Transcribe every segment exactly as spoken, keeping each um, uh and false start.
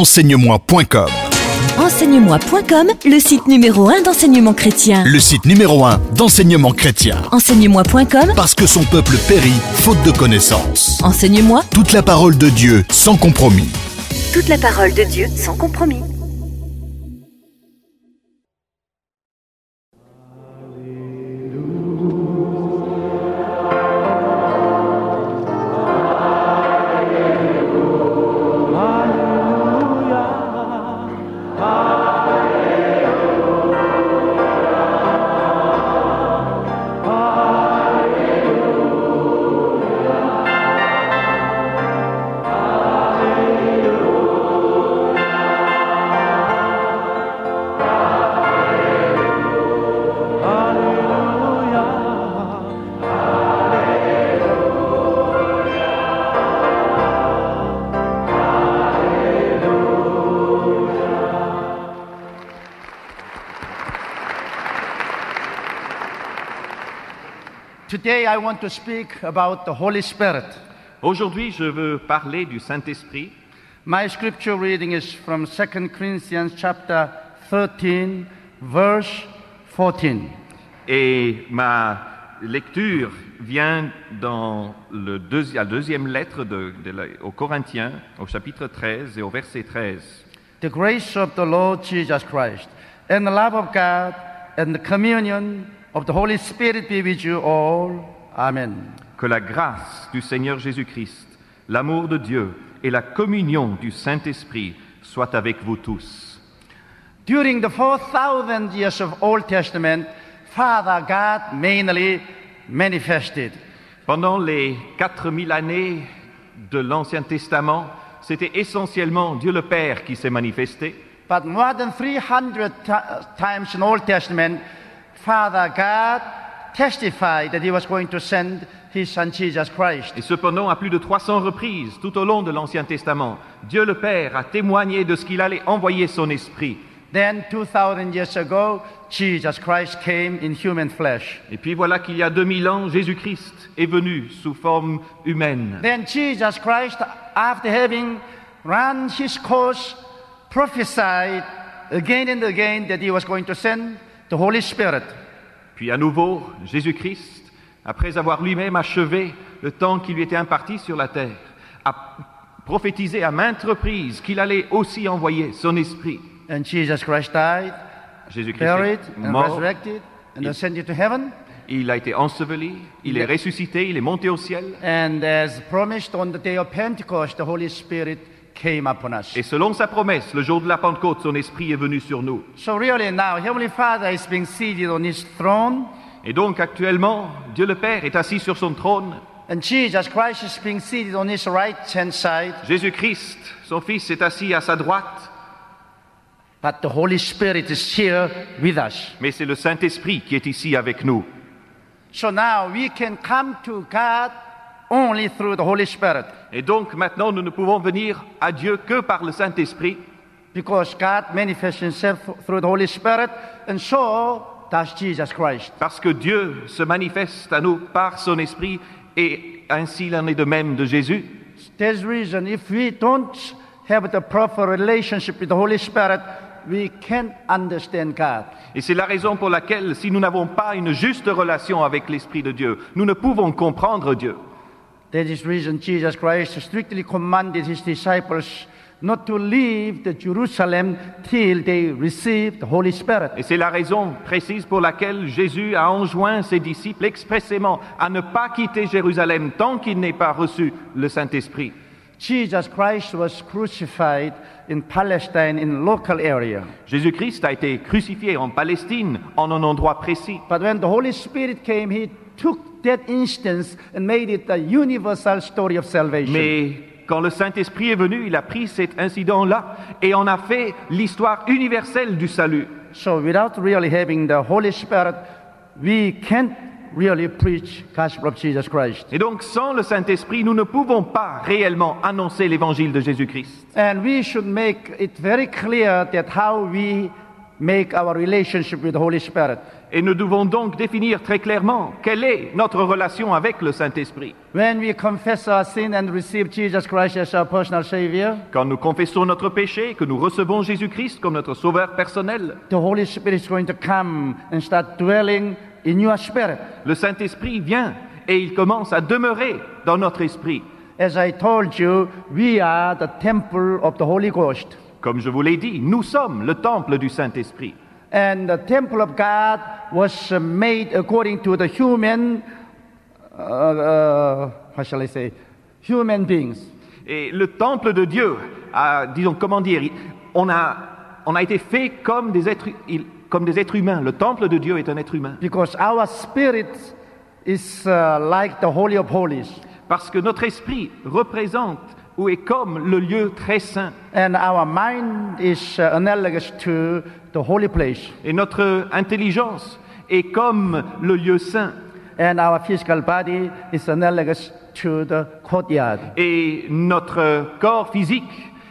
enseigne-moi point com. enseigne-moi point com, le site numéro un d'enseignement chrétien. Le site numéro un d'enseignement chrétien. enseigne-moi point com, Parce que son peuple périt faute de connaissance. Enseigne-moi Toute la parole de Dieu sans compromis. toute la parole de Dieu sans compromis. Today I want to speak about the Holy Spirit. Aujourd'hui, je veux parler du Saint-Esprit. My scripture reading is from Second Corinthians chapter thirteen, verse fourteen. Et ma lecture vient dans le deuxi- la deuxième lettre de, de la- aux Corinthiens, au chapitre treize et au verset treize. The grace of the Lord Jesus Christ and the love of God and the communion of the Holy Spirit be with you all. Amen. Que la grâce du Seigneur Jésus-Christ, l'amour de Dieu et la communion du Saint-Esprit soient avec vous tous. During the four thousand years of Old Testament, Father God mainly manifested. Pendant les quatre mille années de l'Ancien Testament, c'était essentiellement Dieu le Père qui s'est manifesté. But more than three hundred ti- times in Old Testament, Father God testified that He was going to send His Son Jesus Christ. Et cependant, à plus de trois cents reprises, tout au long de l'Ancien Testament, Dieu le Père a témoigné de ce qu'il allait envoyer son Esprit. Then two thousand years ago, Jesus Christ came in human flesh. Et puis voilà qu'il y a deux mille ans, Jésus-Christ est venu sous forme humaine. Then Jesus Christ, after having run His course, prophesied again and again that He was going to send the Holy Spirit. Puis à nouveau, Jésus-Christ, après avoir lui-même achevé le temps qui lui était imparti sur la terre, a prophétisé à maintes reprises qu'il allait aussi envoyer son Esprit. And Jesus Christ died, Jésus-Christ buried, est and mort, resurrected, and Il- ascended to heaven. il a été enseveli, il est ressuscité, il est monté au ciel. And as promised on the day of Pentecost, the Holy Spirit came upon us. Et selon sa promesse, le jour de la Pentecôte, son Esprit est venu sur nous. So really now, Heavenly Father is being seated on His throne, Et donc actuellement, Dieu le Père est assis sur son trône. and Jesus Christ is being seated on His right-hand side, Jésus-Christ, son Fils, est assis à sa droite. but the Holy Spirit is here with us. Mais c'est le Saint-Esprit qui est ici avec nous. So now we can come to God only through the Holy Spirit, Et donc maintenant, nous ne pouvons venir à Dieu que par le Saint-Esprit, because God manifests Himself through the Holy Spirit, and so does Jesus Christ. parce que Dieu se manifeste à nous par son Esprit, et ainsi il en est de même de Jésus. There's the reason if we don't have the proper relationship with the Holy Spirit, we can't understand God. Et c'est la raison pour laquelle, si nous n'avons pas une juste relation avec l'Esprit de Dieu, nous ne pouvons comprendre Dieu. That is the reason Jesus Christ strictly commanded His disciples not to leave the Jerusalem till they receive the Holy Spirit. Et c'est la raison précise pour laquelle Jésus a enjoint ses disciples expressément à ne pas quitter Jérusalem tant qu'il n'ait pas reçu le Saint-Esprit. Jesus Christ was crucified in Palestine in local area. Jésus-Christ a été crucifié en Palestine, en un endroit précis. But when the Holy Spirit came, He took that instance and made it a universal story of salvation. Mais quand le Saint-Esprit est venu, il a pris cet incident-là et en a fait l'histoire universelle du salut. So without really having the Holy Spirit, we can't really preach gospel of Jesus Christ. Et donc, sans le Saint-Esprit, nous ne pouvons pas réellement annoncer l'évangile de Jésus-Christ. And we should make it very clear that how we make our relationship with the Holy Spirit. Et nous devons donc définir très clairement quelle est notre relation avec le Saint-Esprit. When we confess our sin and receive Jesus Christ as our personal Savior, Quand nous confessons notre péché, que nous recevons Jésus-Christ comme notre Sauveur personnel, the Holy Spirit is going to come and start dwelling in your spirit. le Saint-Esprit vient et il commence à demeurer dans notre esprit. As I told you, we are the temple of the Holy Ghost. Comme je vous l'ai dit, nous sommes le temple du Saint-Esprit. And the temple of God was uh, made according to the human, uh, uh, how shall I say, human beings. Et le temple de Dieu, a, disons, comment dire, on a, on a été fait comme des, êtres, comme des êtres humains. Le temple de Dieu est un être humain. Because our spirit is uh, like the Holy of Holies. Parce que notre esprit représente ou est comme le lieu très saint. And our mind is uh, analogous to the holy place. Et notre intelligence est comme le lieu saint. And our physical body is analogous to the courtyard. Et notre corps physique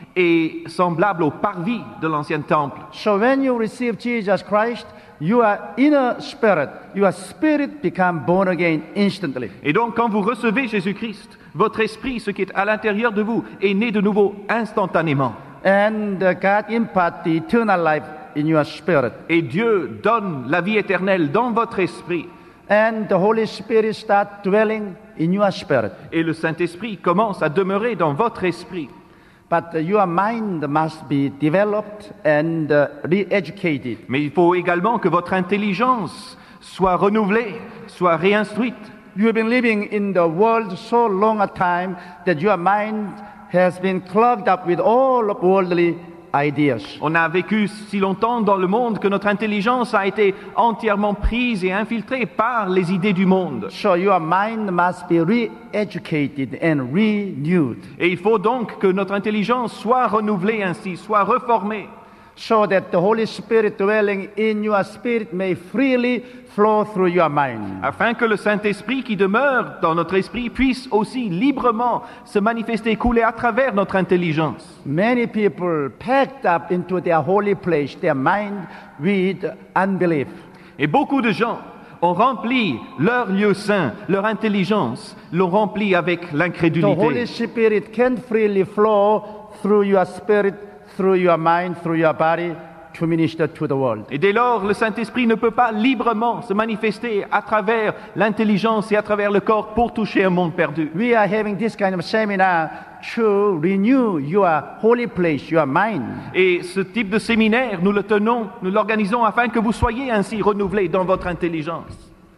est semblable au parvis de l'ancien temple. So when you receive Jesus Christ, your inner spirit, your spirit become born again instantly. Et donc, quand vous recevez Jésus-Christ, votre esprit, ce qui est à l'intérieur de vous, est né de nouveau instantanément. And uh, God impart the eternal life in your spirit. Et Dieu donne la vie éternelle dans votre esprit. And the Holy Spirit start dwelling in your spirit. Et le Saint-Esprit commence à demeurer dans votre esprit. But uh, your mind must be developed and uh, re-educated. Mais il faut également que votre intelligence soit renouvelée, soit réinstruite. You have been living in the world so long a time that your mind has been clogged up with all of worldly ideas. On a vécu si longtemps dans le monde que notre intelligence a été entièrement prise et infiltrée par les idées du monde. So your mind must be re-educated and renewed, Et il faut donc que notre intelligence soit renouvelée ainsi, soit reformée, so that the Holy Spirit dwelling in your spirit may freely flow through your mind. afin que le Saint-Esprit qui demeure dans notre esprit puisse aussi librement se manifester, couler à travers notre intelligence. Many people packed up into their holy place, their mind with unbelief. Et beaucoup de gens ont rempli leur lieu saint, leur intelligence, l'ont rempli avec The Holy l'incrédulité. Spirit can freely flow through your spirit, through your mind, through your body to minister to the world. Et dès lors, le Saint-Esprit ne peut pas librement se manifester à travers l'intelligence et à travers le corps pour toucher un monde perdu. We are having this kind of seminar to renew your holy place, your mind. Et ce type de séminaire, nous le tenons, nous l'organisons afin que vous soyez ainsi renouvelés dans votre intelligence.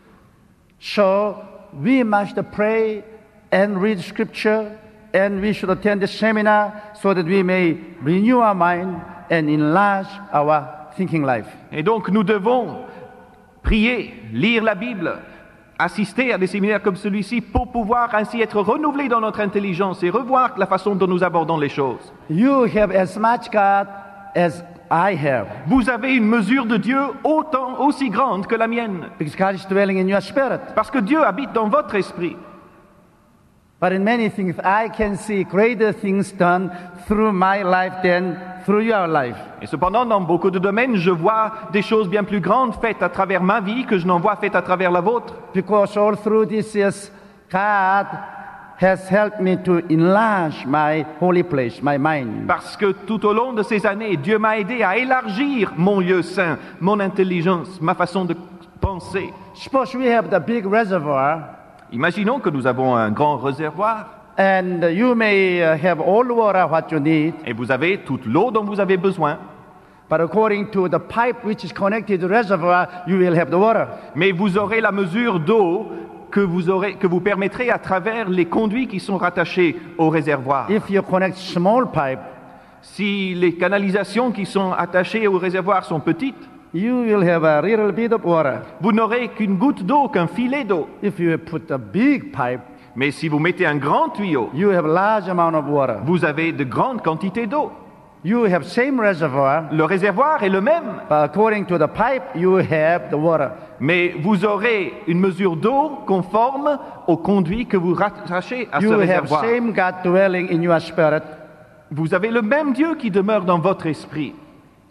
So we must pray and read scripture, and we should attend the seminar so that we may renew our mind and enlarge our thinking life. Et donc nous devons prier, lire la Bible, assister à des séminaires comme celui-ci pour pouvoir ainsi être renouvelés dans notre intelligence et revoir la façon dont nous abordons les choses. You have as much God as I have, Vous avez une mesure de Dieu autant, aussi grande que la mienne, because God is dwelling in your spirit. parce que Dieu habite dans votre esprit. But in many things, I can see greater things done through my life than through your life. Et cependant, dans beaucoup de domaines, je vois des choses bien plus grandes faites à travers ma vie que je n'en vois faites à travers la vôtre. Because all through this years, God has helped me to enlarge my holy place, my mind. Parce que tout au long de ces années, Dieu m'a aidé à élargir mon lieu saint, mon intelligence, ma façon de penser. Suppose we have the big reservoir, Imaginons que nous avons un grand réservoir and you may uh, have all the water what you need, et vous avez toute l'eau dont vous avez besoin, but according to the pipe which is connected to the reservoir, you will have the water. mais vous aurez la mesure d'eau que vous, aurez, que vous permettrez à travers les conduits qui sont rattachés au réservoir. If you connect small pipe, Si les canalisations qui sont attachées au réservoir sont petites, you will have a little bit of water. vous n'aurez qu'une goutte d'eau, qu'un filet d'eau. If you put a big pipe, Mais si vous mettez un grand tuyau, you have large amount of water. vous avez de grandes quantités d'eau. You have same reservoir, Le réservoir est le même, but according to the pipe, you have the water. mais vous aurez une mesure d'eau conforme au conduit que vous rattachez à ce You have réservoir. same God dwelling in your spirit, Vous avez le même Dieu qui demeure dans votre esprit.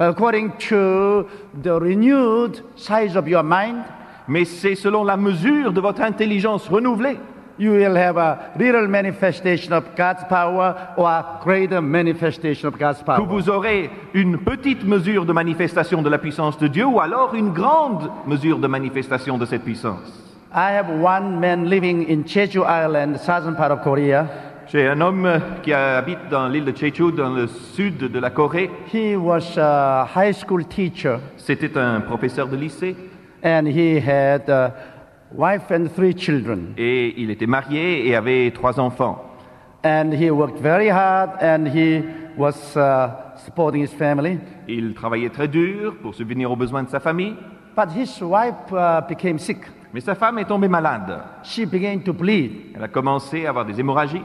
according to the renewed size of your mind, mais c'est selon la mesure de votre intelligence renouvelée you will have a little manifestation of God's power or a greater manifestation of God's que power. vous aurez une petite mesure de manifestation de la puissance de Dieu ou alors une grande mesure de manifestation de cette puissance. I have one man living in Jeju Island, southern part of Korea. J'ai un homme qui habite dans l'île de Jeju, dans le sud de la Corée. He was a high school teacher, C'était un professeur de lycée and he had a wife and three children. et il était marié et avait trois enfants. And he worked very hard, and he was uh, supporting his family. Il travaillait très dur pour subvenir aux besoins de sa famille, But his wife uh, became sick. mais sa femme est tombée malade. She began to bleed, Elle a commencé à avoir des hémorragies,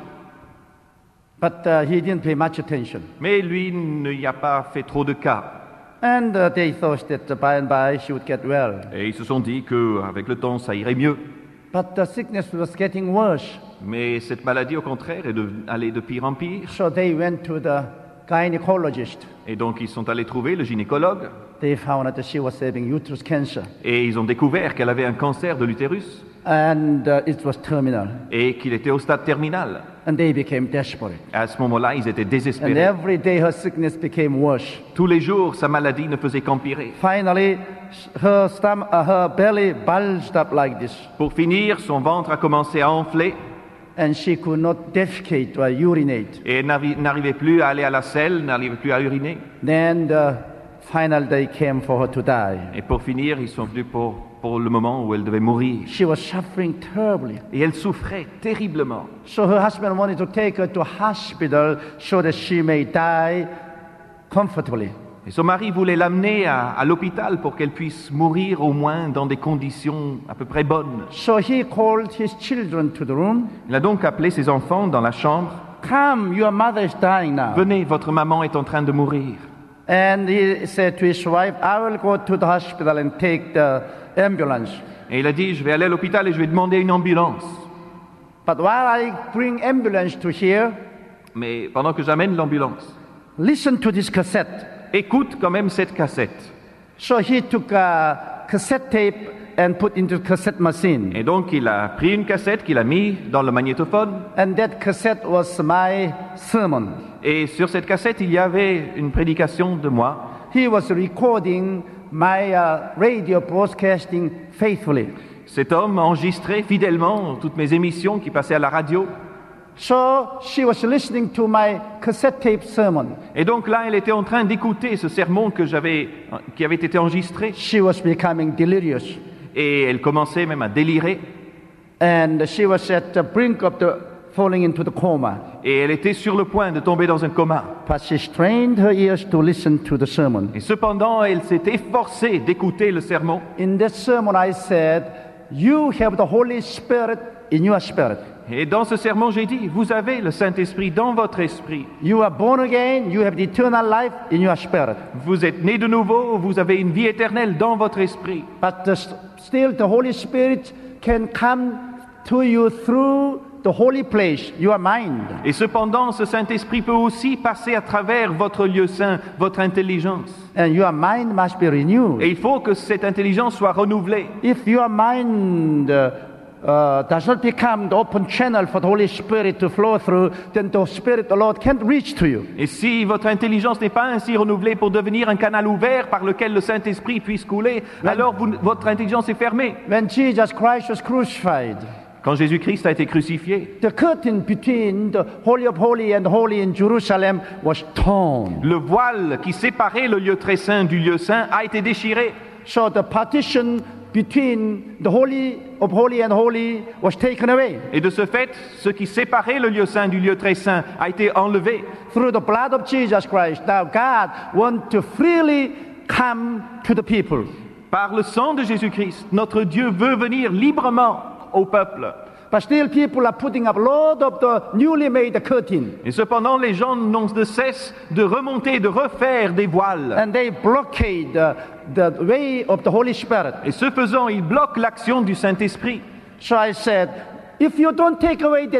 but uh, he didn't pay much attention. mais lui n'y a pas fait trop de cas. And uh, they thought that uh, by and by she would get well. Et ils se sont dit qu'avec le temps, ça irait mieux. But the sickness was getting worse. Mais cette maladie, au contraire, est de, allée de pire en pire. So they went to the gynecologist. Et donc, ils sont allés trouver le gynécologue. They found out that she was having uterus cancer, Et ils ont découvert qu'elle avait un cancer de l'utérus and uh, it was terminal. et qu'il était au stade terminal. And they became desperate. À ce moment-là, ils étaient And désespérés. every day her sickness became worse. Tous les jours, sa maladie ne faisait qu'empirer. Finally, her stomach, uh, her belly bulged up like this, Pour finir, son ventre a commencé à enfler and she could not defecate or urinate. et elle n'arri- n'arrivait plus à aller à la selle, n'arrivait plus à uriner. Then the final day came for her to die. Et pour finir, ils sont venus pour, pour le moment où elle devait mourir. She was suffering terribly. Et elle souffrait terriblement. So her husband wanted to take her to hospital so that she may die comfortably. Et son mari voulait l'amener à, à l'hôpital pour qu'elle puisse mourir au moins dans des conditions à peu près bonnes. So he called his children to the room. Il a donc appelé ses enfants dans la chambre. Come, your mother is dying now. Venez, votre maman est en train de mourir. And he said to his wife, I will go to the hospital and take the ambulance. Et il a dit, je vais aller à l'hôpital et je vais demander une ambulance. But while I bring ambulance to here, Mais pendant que j'amène l'ambulance, listen to this cassette. écoute quand même cette cassette. So he took a cassette tape and put into the cassette machine. Et donc il a pris une cassette qu'il a mis dans le magnétophone. And that cassette was my sermon. Et sur cette cassette, il y avait une prédication de moi. He was recording my uh, radio broadcasting faithfully. Cet homme enregistrait fidèlement toutes mes émissions qui passaient à la radio. So she was listening to my cassette tape sermon. Et donc là, elle était en train d'écouter ce sermon que j'avais, qui avait été enregistré. She was becoming delirious. Et elle commençait même à délirer. And she was at the brink of the falling into the coma. Et elle était sur le point de tomber dans un coma. But she strained her ears to listen to the sermon. Et cependant, elle s'est efforcée d'écouter le sermon. In that sermon I said, you have the Holy Spirit in your spirit. Et dans ce sermon, j'ai dit, vous avez le Saint-Esprit dans votre esprit. You are born again, you have the eternal life in your spirit. Vous êtes né de nouveau, vous avez une vie éternelle dans votre esprit. But the, still the Holy Spirit can come to you through the holy place, your mind. Et cependant, ce Saint-Esprit peut aussi passer à travers votre lieu saint, votre intelligence. And your mind must be renewed. Et il faut que cette intelligence soit renouvelée. If your mind uh, uh, does not become the open channel for the Holy Spirit to flow through, then the Spirit of the Lord can't reach to you. Et si votre intelligence n'est pas ainsi renouvelée pour devenir un canal ouvert par lequel le Saint-Esprit puisse couler, alors vous- votre intelligence est fermée. When Jesus Christ was crucified, Quand Jésus-Christ a été crucifié, the curtain between the Holy of Holies and Holy in Jerusalem was torn. le voile qui séparait le lieu très saint du lieu saint a été déchiré. So the partition between the Holy of Holy and Holy was taken away. Et de ce fait, ce qui séparait le lieu saint du lieu très saint a été enlevé. Through the blood of Jesus Christ, now God wants to freely come to the people. Par le sang de Jésus-Christ, notre Dieu veut venir librement au peuple. But still people are putting up a lot of the newly made curtain. Et cependant, les gens n'ont de cesse de remonter, de refaire des voiles. And they blockade the, the way of the Holy Spirit. Et ce faisant, ils bloquent l'action du Saint-Esprit. So I said, if you don't take away that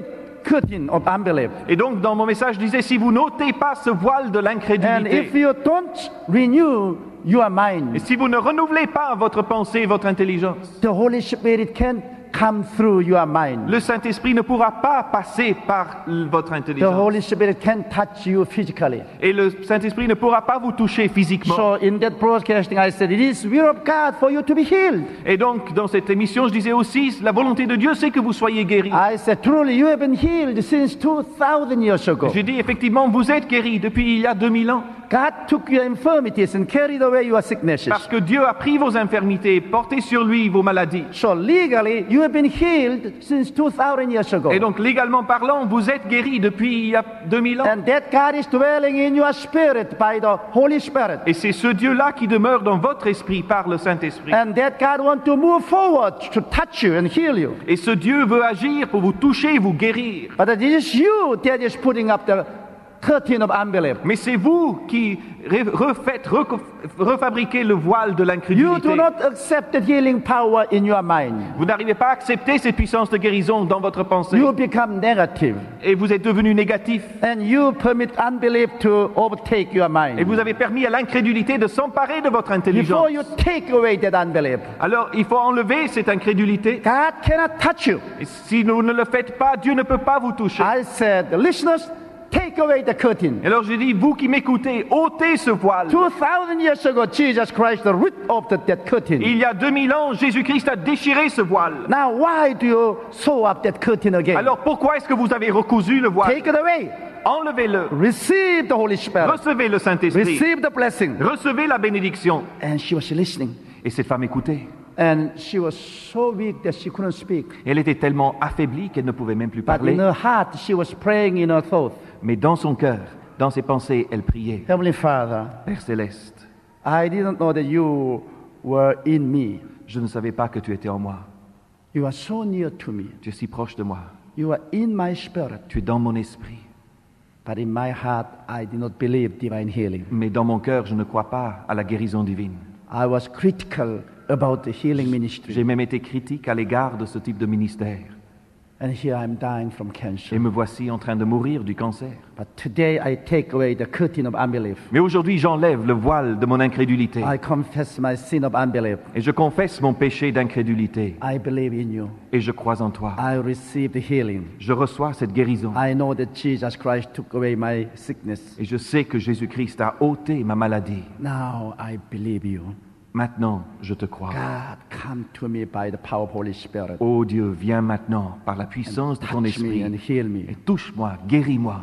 curtain of unbelief. Et donc, dans mon message, je disais, si vous n'ôtez pas ce voile de And if l'incrédulité, you don't renew your mind, et si vous ne renouvelez pas votre pensée, votre intelligence, the Holy Spirit can come through your mind. le Saint-Esprit ne pourra pas passer par l- votre The intelligence. Holy Spirit can touch you physically. Et le Saint-Esprit ne pourra pas vous toucher physiquement. So in that broadcasting, I said, it is will of God for you to be healed. Et donc, dans cette émission, je disais aussi, la volonté de Dieu, c'est que vous soyez guéris. I said, truly, you have been healed since two thousand years ago. J'ai dit, effectivement, vous êtes guéris depuis il y a deux mille ans. God took your infirmities and carried away your sicknesses. Parce que Dieu a pris vos infirmités, porté sur lui vos maladies. So legally, you have been healed since two thousand years ago. Et donc, légalement parlant, vous êtes guéris depuis il y a deux mille ans. And that God is dwelling in your spirit by the Holy Spirit. Et c'est ce Dieu-là qui demeure dans votre esprit par le Saint-Esprit. And that God wants to move forward to touch you and heal you. Et ce Dieu veut agir pour vous toucher et vous guérir. But it is you that is putting up the curtain of unbelief. Mais c'est vous qui re- refaites, reco- refabriquez le voile de You l'incrédulité. do not accept the healing power in your mind. Vous n'arrivez pas à accepter cette puissance de guérison dans votre pensée. You become negative. Et vous êtes devenu négatif. And you permit unbelief to overtake your Et mind. vous avez permis à l'incrédulité de s'emparer de votre intelligence. Before you take away that unbelief, Alors, il faut enlever cette incrédulité. God cannot touch you. Et si vous ne le faites pas, Dieu ne peut pas vous toucher. I said, listeners, take away the curtain. Et alors j'ai dit, vous qui m'écoutez, ôtez ce voile. two thousand years ago, Jesus Christ ripped off the, that curtain. Il y a deux mille ans, Jésus-Christ a déchiré ce voile. Now, why do you sew up that curtain again? Alors pourquoi est-ce que vous avez recousu le voile? Take it away. Enlevez-le. Receive the Holy Spirit. Recevez le Saint-Esprit. Receive the blessing. Recevez la bénédiction. And she was listening. Et cette femme écoutait. And she was so weak that she couldn't speak. Et elle était tellement affaiblie qu'elle ne pouvait même plus But in parler. her heart, she was praying in her thought. Mais dans son cœur, dans ses pensées, elle priait. Heavenly Father, Père céleste, I didn't know that you were in me. je ne savais pas que tu étais en moi. You are so near to me. Tu es si proche de moi. You are in my spirit. Tu es dans mon esprit. But in my heart, I did not believe divine healing. Mais dans mon cœur, je ne crois pas à la guérison divine. I was critical about the healing ministry. J'ai même été critique à l'égard de ce type de ministère. And here I'm dying from Et cancer. me voici en train de mourir du cancer. But today I take away the curtain of unbelief. Mais aujourd'hui, j'enlève le voile de mon incrédulité. I confess my sin of unbelief. Et je confesse mon péché d'incrédulité. I believe in you. Et je crois en toi. I receive the healing. Je reçois cette guérison. I know that Jesus Christ took away my sickness. Et je sais que Jésus-Christ a ôté ma maladie. Now I believe you. Maintenant, je te crois. God, come to me by the power of Holy Spirit. Ô Dieu, viens maintenant par la puissance de ton Touch me and esprit. heal Et me. touche-moi, guéris-moi.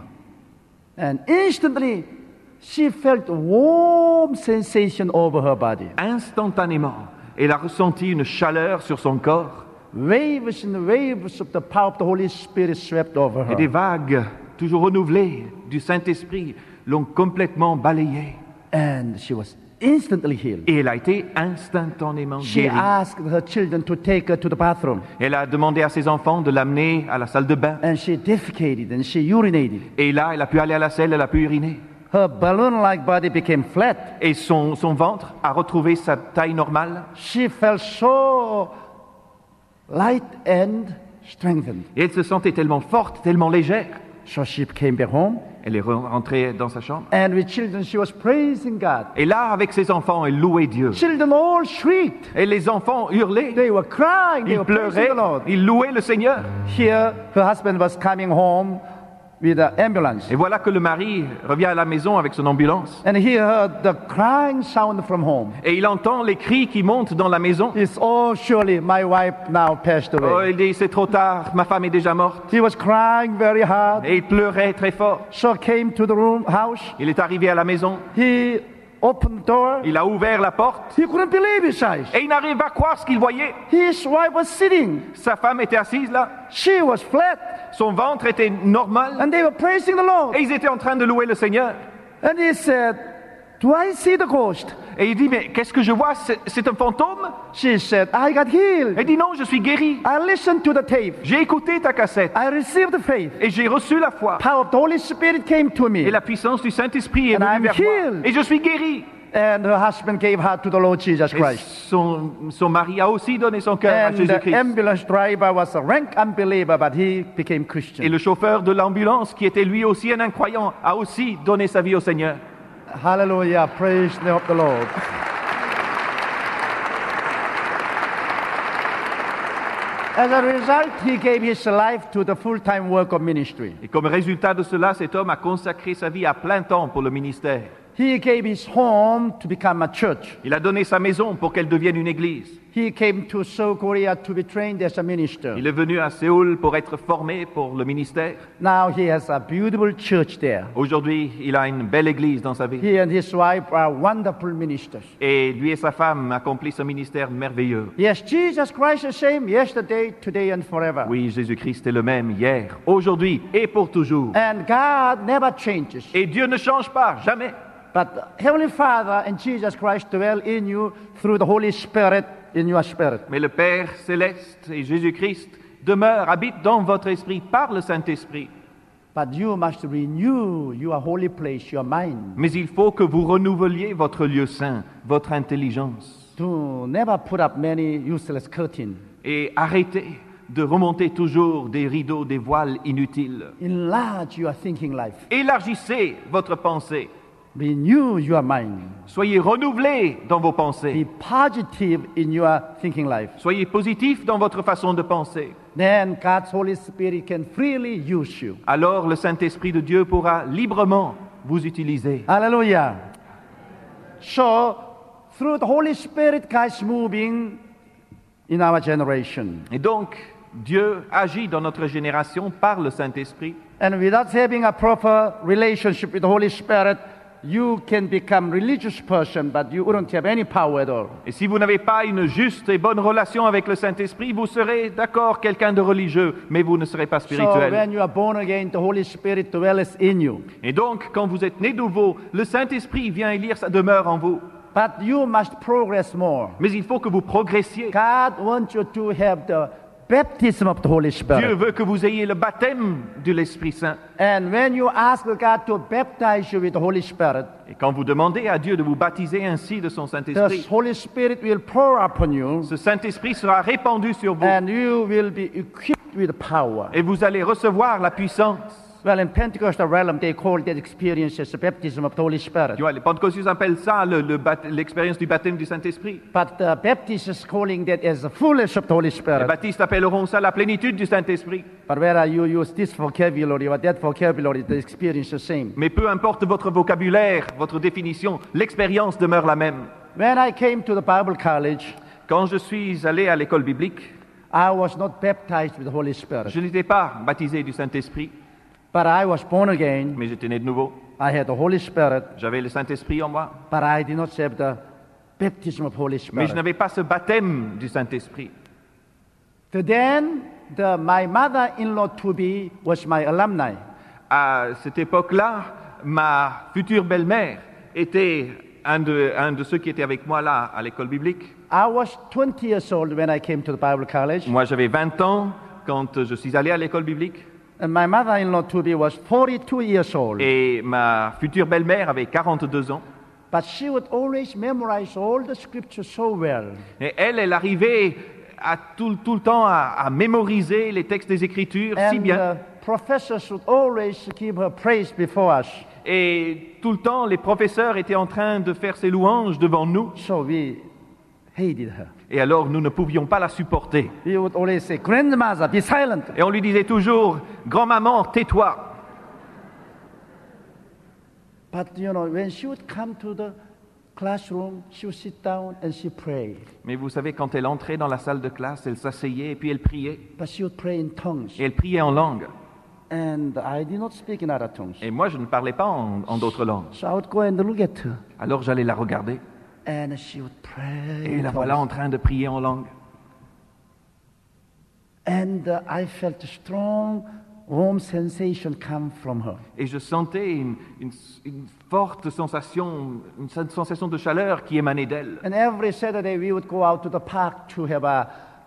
And instantly, she felt warm sensation over her body. Instantanément, elle a ressenti une chaleur sur son corps. Waves and waves of the power of the Holy Spirit swept over Et des her. vagues, toujours renouvelées, du Saint-Esprit l'ont complètement balayée. And she was instantly healed. Et elle a été instantanément She guérie. asked her children to take her to the bathroom. Elle a demandé à ses enfants de l'amener à la salle de bain. And she defecated and she urinated. Et là, elle a pu aller à la selle, elle a pu uriner. Her balloon-like body became flat. Et son, son ventre a retrouvé sa taille normale. She felt so light and strengthened. Et elle se sentait tellement forte, tellement légère. So she came back home. Elle est re- rentrée dans sa chambre. And with children, she was praising God. Et là, avec ses enfants, elle louait Dieu. Children all shrieked. Et les enfants hurlaient. They were crying. They Ils were praising pleuraient. the Lord. Ils louaient le Seigneur. Here, her husband was coming home with an ambulance. Et voilà que le mari revient à la maison avec son ambulance. And he heard the crying sound from home. Et il entend les cris qui montent dans la maison. It's, oh, surely my wife now passed Oh, away. il dit, c'est trop tard, ma femme est déjà morte. He was crying very hard. Et il pleurait très fort. So came to the room, house. Il est arrivé à la maison. He opened the door. Il a ouvert la porte. He couldn't believe his eyes. Et il n'arrive pas à croire ce qu'il voyait. His wife was sitting. Sa femme était assise là. She was flat. Son ventre était normal. And they were praising the Lord. Et ils étaient en train de louer le Seigneur. And he said, do I see the ghost? Et il dit, mais qu'est-ce que je vois? C'est, c'est un fantôme? She said, I got healed. Il dit, non, je suis guéri. I listened to the tape. J'ai écouté ta cassette. I received the faith. Et j'ai reçu la foi. Power of the Holy Spirit came to me. Et la puissance du Saint-Esprit est And I'm venue vers moi. healed. Et je suis guéri. And her husband gave her to the Lord Jesus Et Christ. son, son mari a aussi donné son cœur à And the Jésus-Christ. ambulance driver was a rank unbeliever, but he became Et Christian. le chauffeur de l'ambulance, qui était lui aussi un incroyant, a aussi donné sa vie au Seigneur. Hallelujah. Praise the name of the Lord. As a result, he gave his life to the full-time work of ministry. Et comme résultat de cela, cet homme a consacré sa vie à plein temps pour le ministère. He gave his home to become a church. Il a donné sa maison pour qu'elle devienne une église. He came to Seoul, Korea to be trained as a minister. Il est venu à Séoul pour être formé pour le ministère. Now he has a beautiful church there. Aujourd'hui, il a une belle église dans sa vie. He and his wife are wonderful ministers. Et lui et sa femme accomplissent un ministère merveilleux. Yes, Jesus Christ is the same yesterday, today, and forever. Oui, Jésus-Christ est le même hier, aujourd'hui et pour toujours. And God never changes. Et Dieu ne change pas, jamais. But Heavenly Father and Jesus Christ dwell in you through the Holy Spirit in your spirit. Mais le Père céleste et Jésus-Christ demeurent, habitent dans votre esprit par le Saint-Esprit. But you must renew your holy place, your mind, Mais il faut que vous renouveliez votre lieu saint, votre intelligence. to never put up many useless curtains. Et arrêtez de remonter toujours des rideaux, des voiles inutiles. Enlarge your thinking life. Élargissez votre pensée. Renew your mind. Soyez renouvelés dans vos Be pensées. positive in your thinking life. Soyez positifs dans votre façon de penser. Then God's Holy Spirit can freely use you. Alors le Saint-Esprit de Dieu pourra librement vous utiliser. Hallelujah. So, through the Holy Spirit, God's moving in our generation. Et donc, Dieu agit dans notre génération par le Saint-Esprit. And without having a proper relationship with the Holy Spirit, you can become religious person, but you wouldn't have any power at all. Et si vous n'avez pas une juste et bonne relation avec le Saint-Esprit, vous serez d'accord quelqu'un de religieux, mais vous ne serez pas So spirituel. when you are born again, the Holy Spirit dwells in you. Et donc, quand vous êtes né nouveau, le Saint-Esprit vient élire sa demeure en vous. But you must progress more. Mais il faut que vous progressiez. God wants you to have the baptism of the Holy Dieu Spirit. veut que vous ayez le baptême de l'Esprit Saint. And when you ask God to baptize you with the Holy Spirit, Et quand vous demandez à Dieu de vous baptiser ainsi de son the Saint-Esprit, Holy Spirit will pour upon you, ce Saint-Esprit sera répandu sur vous. and you will be equipped with power. Et vous allez recevoir la puissance. Well, in Pentecostal realm, they call that experience as the baptism of the Holy Spirit. Tu vois, les pentecôtistes appellent ça le- le bat- l'expérience du baptême du Saint-Esprit. But the Baptists is calling that as the fullness of the Holy Les Spirit. baptistes appelleront ça la plénitude du Saint-Esprit. But whether you use this vocabulary or that vocabulary, the experience is the same. Mais peu importe votre vocabulaire, votre définition, l'expérience demeure la même. When I came to the Bible college, Quand je suis allé à l'école biblique, I was not baptized with the Holy Spirit. je n'étais pas baptisé du Saint-Esprit, But I was born again. mais j'étais né de nouveau. I had the Holy Spirit, J'avais le Saint-Esprit en moi, but I did not have the baptism of Holy mais Spirit. je n'avais pas ce baptême du Saint-Esprit. So then, the, my mother-in-law to be was my alumni. À cette époque-là, ma future belle-mère était un de, un de ceux qui étaient avec moi là à l'école biblique. I was twenty years old when I came to the Bible college, Moi, j'avais vingt ans quand je suis allé à l'école biblique. and my mother-in-law to be was forty-two years old. Et ma future belle-mère avait quarante-deux ans. But she would always memorize all the scriptures so well. Et elle, elle arrivait à tout, tout le temps à, à mémoriser les textes des Écritures si And bien. the professors would always give her praise before us. Et tout le temps, les professeurs étaient en train de faire ses louanges devant nous. So we hated her. Et alors, nous ne pouvions pas la supporter. We would always say, "Grandmother, be silent." Et on lui disait toujours, « Grand-maman, tais-toi ». But you know, when she would come to the classroom, she would sit down and she prayed. Mais vous savez, quand elle entrait dans la salle de classe, elle s'asseyait et puis elle priait. But she would pray in tongues. Et elle priait en langue. And I did not speak in other tongues. Et moi, je ne parlais pas en, en d'autres langues. So I would go and look at her. Alors j'allais la regarder. And she would pray. Et in la tongues. voilà en train de prier en langue. And uh, I felt a strong, warm sensation come from her. Et je sentais une, une- une forte sensation, une sen- sensation de chaleur qui émanait d'elle. And every Saturday we would go out to the park to have a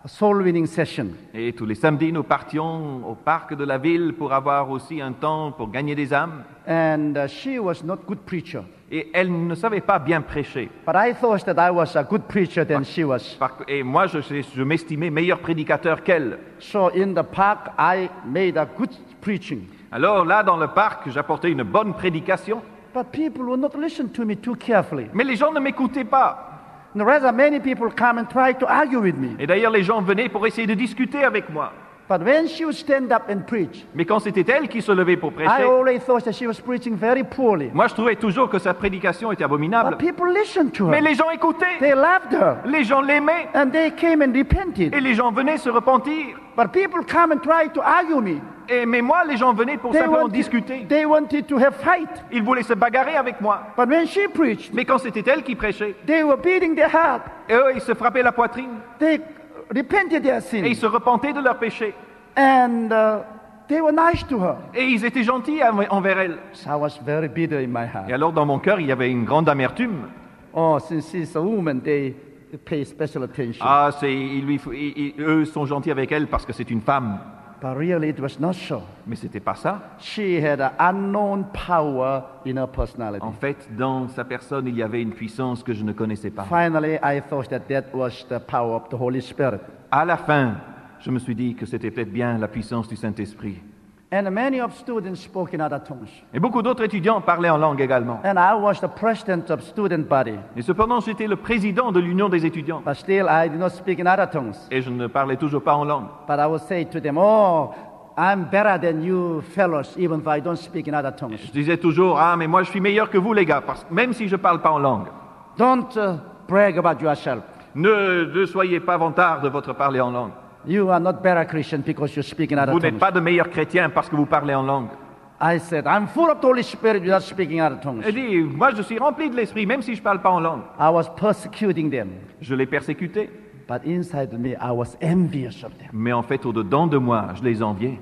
soul winning session. Et tous les samedis, nous partions au parc de la ville pour avoir aussi un temps pour gagner des âmes. And uh, she was not good preacher. Et elle ne savait pas bien prêcher. But I thought that I was a good preacher than she was. Par- Et moi, je, je m'estimais meilleur prédicateur qu'elle. So in the park, I made a good preaching. Alors là, dans le parc, j'apportais une bonne prédication. But people would not listen to me too carefully. Mais les gens ne m'écoutaient pas. And rather, many people come and try to argue with me. Et d'ailleurs, les gens venaient pour essayer de discuter avec moi. But when she would stand up and preach, Mais quand c'était elle qui se levait pour I prêcher, always thought that she was preaching very poorly. moi je trouvais toujours que sa prédication était abominable. But people listened to Mais her. les gens écoutaient, They loved her. les gens l'aimaient, And they came and et repented. les gens venaient se repentir. But people come and try to argue me. Et, mais moi, les gens venaient pour They simplement wanted, discuter. they wanted to have fight. Ils voulaient se bagarrer avec moi. But when she preached, Mais quand c'était elle qui prêchait, they were beating their heart. et eux, ils se frappaient la poitrine, They repented their et ils sin. se repentaient de leurs péchés. And uh, they were nice to her. Et ils étaient gentils env- envers elle. So I was very bitter in my Et heart. alors, dans mon cœur, il y avait une grande amertume. Oh, since she's a woman, they pay special attention. Ah, c'est, il lui faut- il- il- eux sont gentils avec elle parce que c'est une femme. But really, it was not so. Mais c'était pas ça. She had an unknown power in her personality. En fait, dans sa personne, il y avait une puissance que je ne connaissais pas. Finally, I thought that that was the power of the Holy Spirit. À la fin, je me suis dit que c'était peut-être bien la puissance du Saint-Esprit. And many of students spoke in other tongues. Et beaucoup d'autres étudiants parlaient en langue également. And I was the president of student body. Et cependant, j'étais le président de l'Union des étudiants. But still, I did not speak in other tongues. Et je ne parlais toujours pas en langue. But I would say to them, oh, I'm better than you fellows, even if I don't speak in other tongues. Je disais toujours, ah, mais moi je suis meilleur que vous les gars, parce, même si je ne parle pas en langue. Don't uh, brag about yourself. Ne, ne soyez pas vantard de votre parler en langue. You are not better Christian because you speak in other Vous n'êtes tongues. pas de meilleurs chrétiens parce que vous parlez en langue. I said, I'm full of the Holy Spirit without speaking other tongues. Elle dit, moi je suis rempli de l'esprit, même si je ne parle pas en langue. I was persecuting them. Je les persécutais, But inside me, I was envious of them. mais en fait, au-dedans de moi, je les enviais.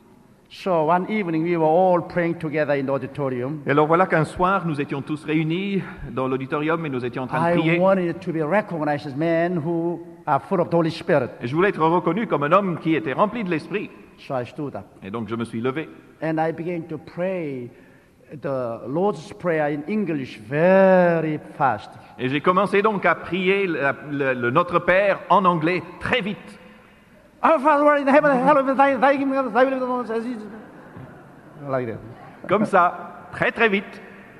So one evening, we were all praying together in the auditorium. Et alors voilà qu'un soir, nous étions tous réunis dans l'auditorium et nous étions en train de I prier. wanted to be recognized as men who are full of the Holy Spirit. Et je voulais être reconnu comme un homme qui était rempli de l'esprit. So I stood up. Et donc je me suis levé. And I began to pray the Lord's Prayer in English very fast. Et j'ai commencé donc à prier la- le, le Notre Père en anglais très vite. Our Father who art in heaven, hallowed be thy, thy kingdom, thy will be done as it is. Like that. Comme ça, très très vite.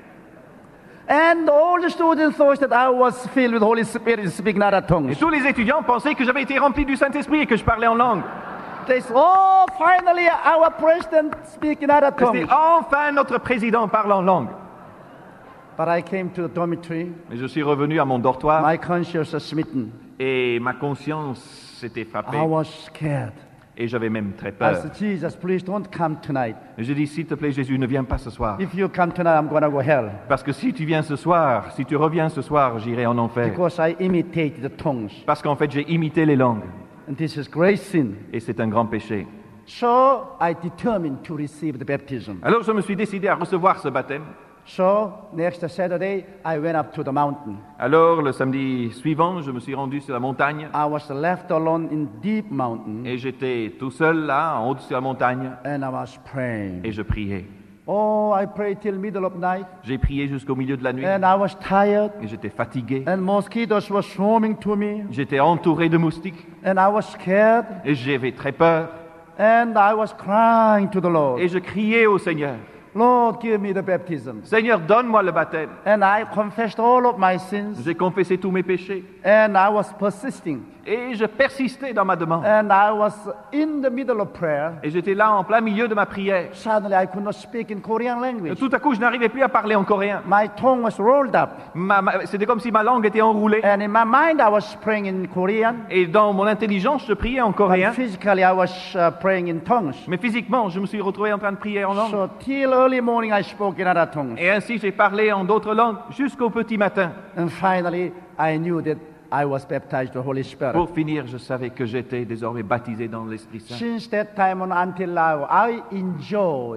And all the students thought that I was filled with Holy Spirit speaking other Et tongues. tous les étudiants pensaient que j'avais été rempli du Saint-Esprit et que je parlais en langue. They said, oh, finally our president speaking other Et c'était tongues. enfin notre président parle en langue. But I came to the dormitory. Mais je suis revenu à mon dortoir My conscience was smitten. et ma conscience s'était frappée. I was scared. Et j'avais même très I peur. said, Jesus, please don't come tonight. Et j'ai dit, s'il te plaît, Jésus, ne viens pas ce soir. If you come tonight, I'm going to go hell. Parce que si tu viens ce soir, si tu reviens ce soir, j'irai en enfer. Because I imitated the tongues. Parce qu'en fait, j'ai imité les langues. And this is great sin. Et c'est un grand péché. So I determined to receive the baptism. Alors je me suis décidé à recevoir ce baptême. So next Saturday, I went up to the mountain. Alors le samedi suivant, je me suis rendu sur la montagne. I was left alone in deep mountain. Et j'étais tout seul là, en haut sur la montagne. And I was praying. Et je priais. Oh, I prayed till middle of night. J'ai prié jusqu'au milieu de la nuit. And I was tired. Et j'étais fatigué. And mosquitoes were swarming to me. J'étais entouré de moustiques. And I was scared. Et j'avais très peur. And I was crying to the Lord. Et je criais au Seigneur. Lord, give me the baptism. Seigneur, donne-moi le baptême. And I confessed all of my sins. J'ai confessé tous mes péchés. And I was persisting. Et je persistais dans ma demande. And I was in the middle of prayer. Et j'étais là en plein milieu de ma prière. Suddenly I could not speak in Korean Et language. tout à coup, je n'arrivais plus à parler en coréen. My tongue was rolled up. Ma- ma- C'était comme si ma langue était enroulée. And in my mind I was praying in Korean. Et dans mon intelligence, je priais en coréen. But physically I was uh, praying in tongues. Mais physiquement, je me suis retrouvé en train de prier en langue. So till early morning I spoke in other tongues. Et ainsi, j'ai parlé en d'autres langues jusqu'au petit matin. And finally I knew that I was baptized with the Holy Spirit. Pour finir, je savais que j'étais désormais baptisé dans l'Esprit Saint. Since that time on until now, I enjoy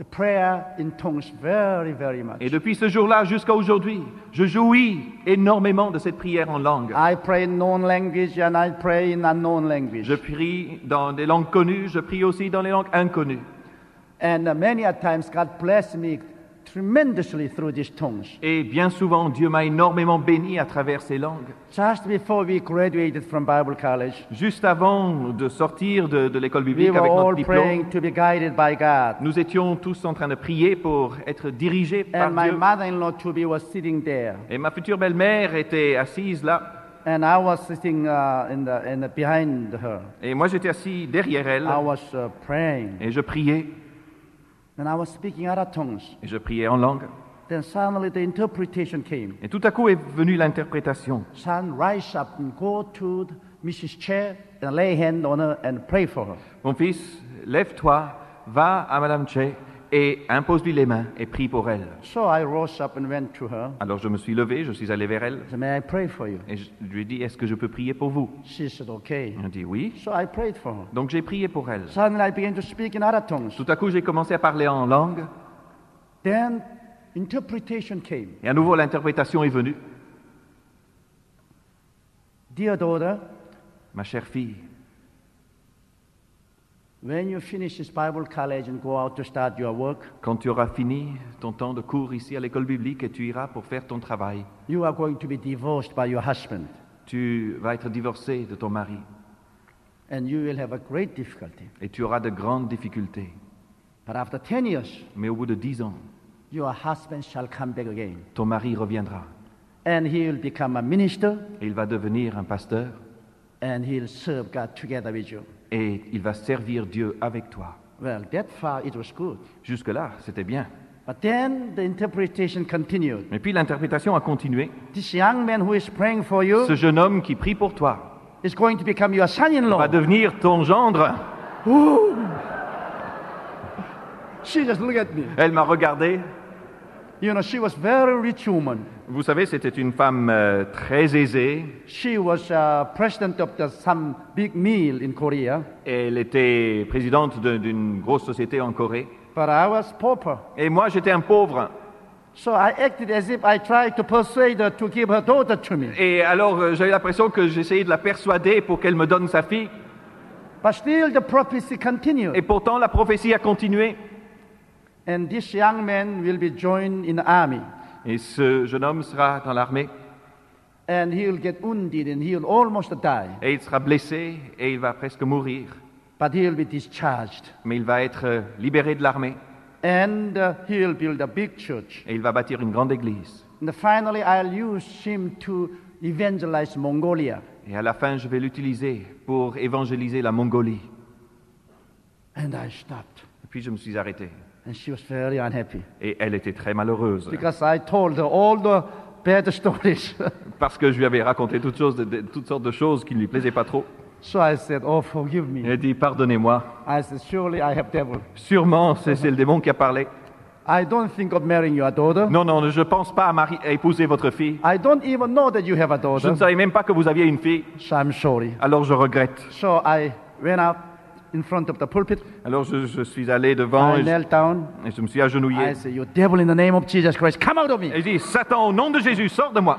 the prayer in tongues very, very much. Et depuis ce jour-là jusqu'à aujourd'hui, je jouis énormément de cette prière en langue. I pray in known language and I pray in unknown language. Je prie dans des langues connues, je prie aussi dans les langues inconnues. And uh, many a times God blessed me tremendously through these tongues. Et bien souvent, Dieu m'a énormément béni à travers ces langues. Just before we graduated from Bible college, Juste avant de sortir de, de l'école we biblique were avec notre all diplôme, praying to be guided by God. nous étions tous en train de prier pour être dirigés par And my Dieu. mother-in-law to be was sitting there. Et ma future belle-mère était assise là, And I was sitting uh, in the, in the behind her. et moi j'étais assis derrière elle, I was uh, praying. et je priais, And I was speaking other tongues. et je priais en langue. Then suddenly the interpretation came. Et tout à coup est venue l'interprétation. Son, rise up and go to Missus Chair and lay hand on her and pray for her. Mon fils, lève-toi, va à Madame Che et impose-lui les mains et prie pour elle. So I rose up and went to her. Alors je me suis levé, je suis allé vers elle, I said, may I pray for you? et je lui ai dit, est-ce que je peux prier pour vous? She said, okay. Elle a dit oui. So I prayed for her. Donc j'ai prié pour elle. Suddenly I began to speak in other tongues. Tout à coup, j'ai commencé à parler en langue, Then interpretation came. et à nouveau l'interprétation est venue. Dear daughter, Ma chère fille, when you finish this Bible college and go out to start your work, quand tu auras fini ton temps de cours ici à l'école biblique et tu iras pour faire ton travail, you are going to be divorced by your husband. tu vas être divorcé de ton mari And you will have a great difficulty. et tu auras de grandes difficultés. But after ten years, Mais au bout de dix ans, your husband shall come back again. ton mari reviendra And he will become a minister et il va devenir un pasteur and he'll serve God together with you. et il va servir Dieu avec toi. Well, that far it was good. Jusque-là, c'était bien. But then the interpretation continued. Et puis l'interprétation a continué. This young man who is praying for you Ce jeune homme qui prie pour toi is going to become your son-in-law. va devenir ton gendre. She just looked at me. Elle m'a regardé. You know, she was very rich woman. Vous savez, c'était une femme euh, très aisée. She was uh, president of the, some big mill in Korea. Elle était présidente de- d'une grosse société en Corée. But I was pauper. Et moi, j'étais un pauvre. So I acted as if I tried to persuade her to give her daughter to me. Et alors, euh, j'avais l'impression que j'essayais de la persuader pour qu'elle me donne sa fille. But still the prophecy continued. Et pourtant, la prophétie a continué. And this young man will be joined in the army. Et ce jeune homme sera dans l'armée. And he will get wounded and he will almost die. Et il sera blessé et il va presque mourir. But he will be discharged. Mais il va être euh, libéré de l'armée. And uh, he will build a big church. Et il va bâtir une grande église. And finally I'll use him to evangelize Mongolia. Et à la fin, je vais l'utiliser pour évangéliser la Mongolie. And I stopped. Et puis je me suis arrêté. And she was very unhappy. Et elle était très malheureuse. Because I told her all the bad stories. Parce que je lui avais raconté toutes, choses de- de- toutes sortes de choses qui ne lui plaisaient pas trop. So I said, oh, forgive me. Elle a dit, pardonnez-moi. I said, surely I have devil. Sûrement, c'est c'est le démon qui a parlé. I don't think of marrying your daughter. Non, non, je ne pense pas à, mari- à épouser votre fille. I don't even know that you have a Je daughter. ne savais même pas que vous aviez une fille. So I'm sorry. Alors je regrette. So I went out in front of the pulpit. Alors je, je suis allé devant I et je, knelt down. et je me suis agenouillé. I said, you devil, in the name of Jesus Christ, come out of me. Et je dis, Satan, au nom de Jésus, sors de moi.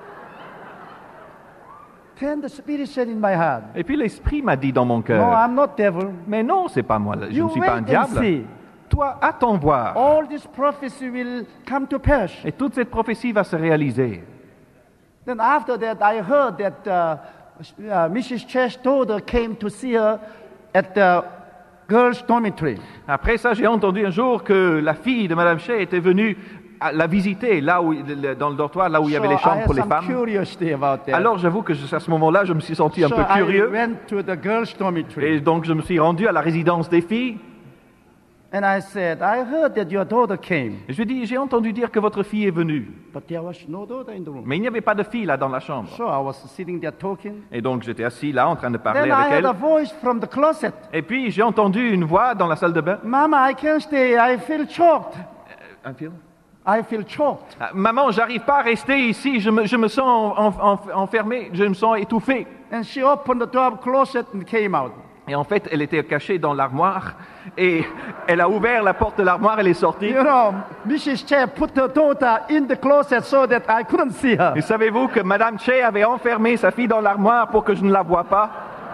Then the Spirit said in my heart, Et puis l'Esprit m'a dit dans mon no, cœur, I'm not devil. mais non, c'est pas moi, je You ne suis pas un wait and diable. see. Toi, attends voir. All this prophecy will come to pass. Et toute cette prophétie va se réaliser. Then after that, I heard that uh, uh, Missus Chess daughter came to see her at the girls' dormitory. Après ça, j'ai entendu un jour que la fille de Madame Shea était venue à la visiter là où, dans le dortoir, là où il y avait So les I chambres had pour les some femmes. curiosity about that. Alors j'avoue que je- à ce moment-là, je me suis senti un so peu I curieux. went to the girls' dormitory. Et donc je me suis rendu à la résidence des filles. And I said, I heard that your daughter came. Et je lui ai dit, j'ai entendu dire que votre fille est venue. But there was no daughter in the room. Mais il n'y avait pas de fille là dans la chambre. So I was sitting there talking. Et donc j'étais assis là en train de parler Then I avec heard a elle. voice from the closet. Et puis j'ai entendu une voix dans la salle de bain. Mama, I can't stay. I feel choked. Un fil I feel choked. Ah, Maman, j'arrive pas à rester ici, je me, je me sens en- en- enfermé, je me sens étouffé. And she opened the door of the closet and came out. Et en fait, elle était cachée dans l'armoire et elle a ouvert la porte de l'armoire, elle est sortie. You know, Missus Che put her daughter in the closet so that I couldn't see her. Et savez-vous que Madame Che avait enfermé sa fille dans l'armoire pour que je ne la voie pas?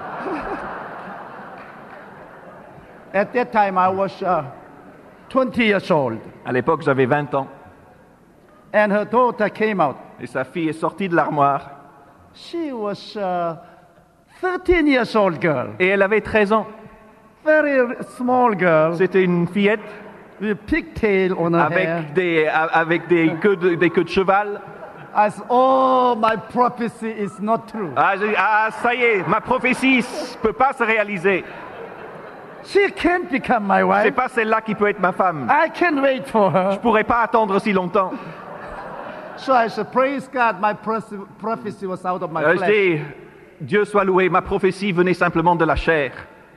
At that time, I was uh, twenty years old, À l'époque, j'avais vingt ans and her daughter came out. et sa fille est sortie de l'armoire She was a thirteen years old girl, et elle avait treize ans. very small girl C'était une fillette with pigtail on her hair. avec des, avec des, queues de, des queues de cheval. I said, "Oh, my prophecy is not true. Ah, j'ai dit, ah, ça y est, ma prophétie ne peut pas se réaliser. She can't become my C'est wife. pas celle-là qui peut être ma femme. I can't wait for Je her." pourrais pas attendre si longtemps. So I said, "Praise God, my pros- prophecy was out of my Euh, je flesh." dis, Dieu soit loué, ma prophétie venait simplement de la chair.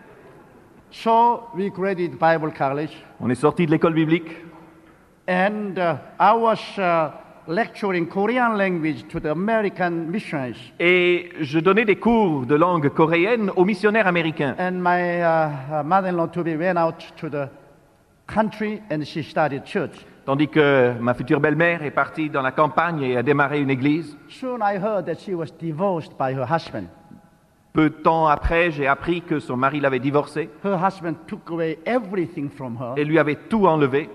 So we graduated Bible college, On est sorti de l'école biblique and uh, I was uh, lecturing Korean language to the American missionaries. et je donnais des cours de langue coréenne aux missionnaires américains. And my uh, uh, mother-in-law to be went out to the country and she started church. Tandis que ma future belle-mère est partie dans la campagne et a démarré une église. Soon I heard that she was divorced by her husband. Peu de temps après, j'ai appris que son mari l'avait divorcée Her husband took away everything from her, et lui avait tout enlevé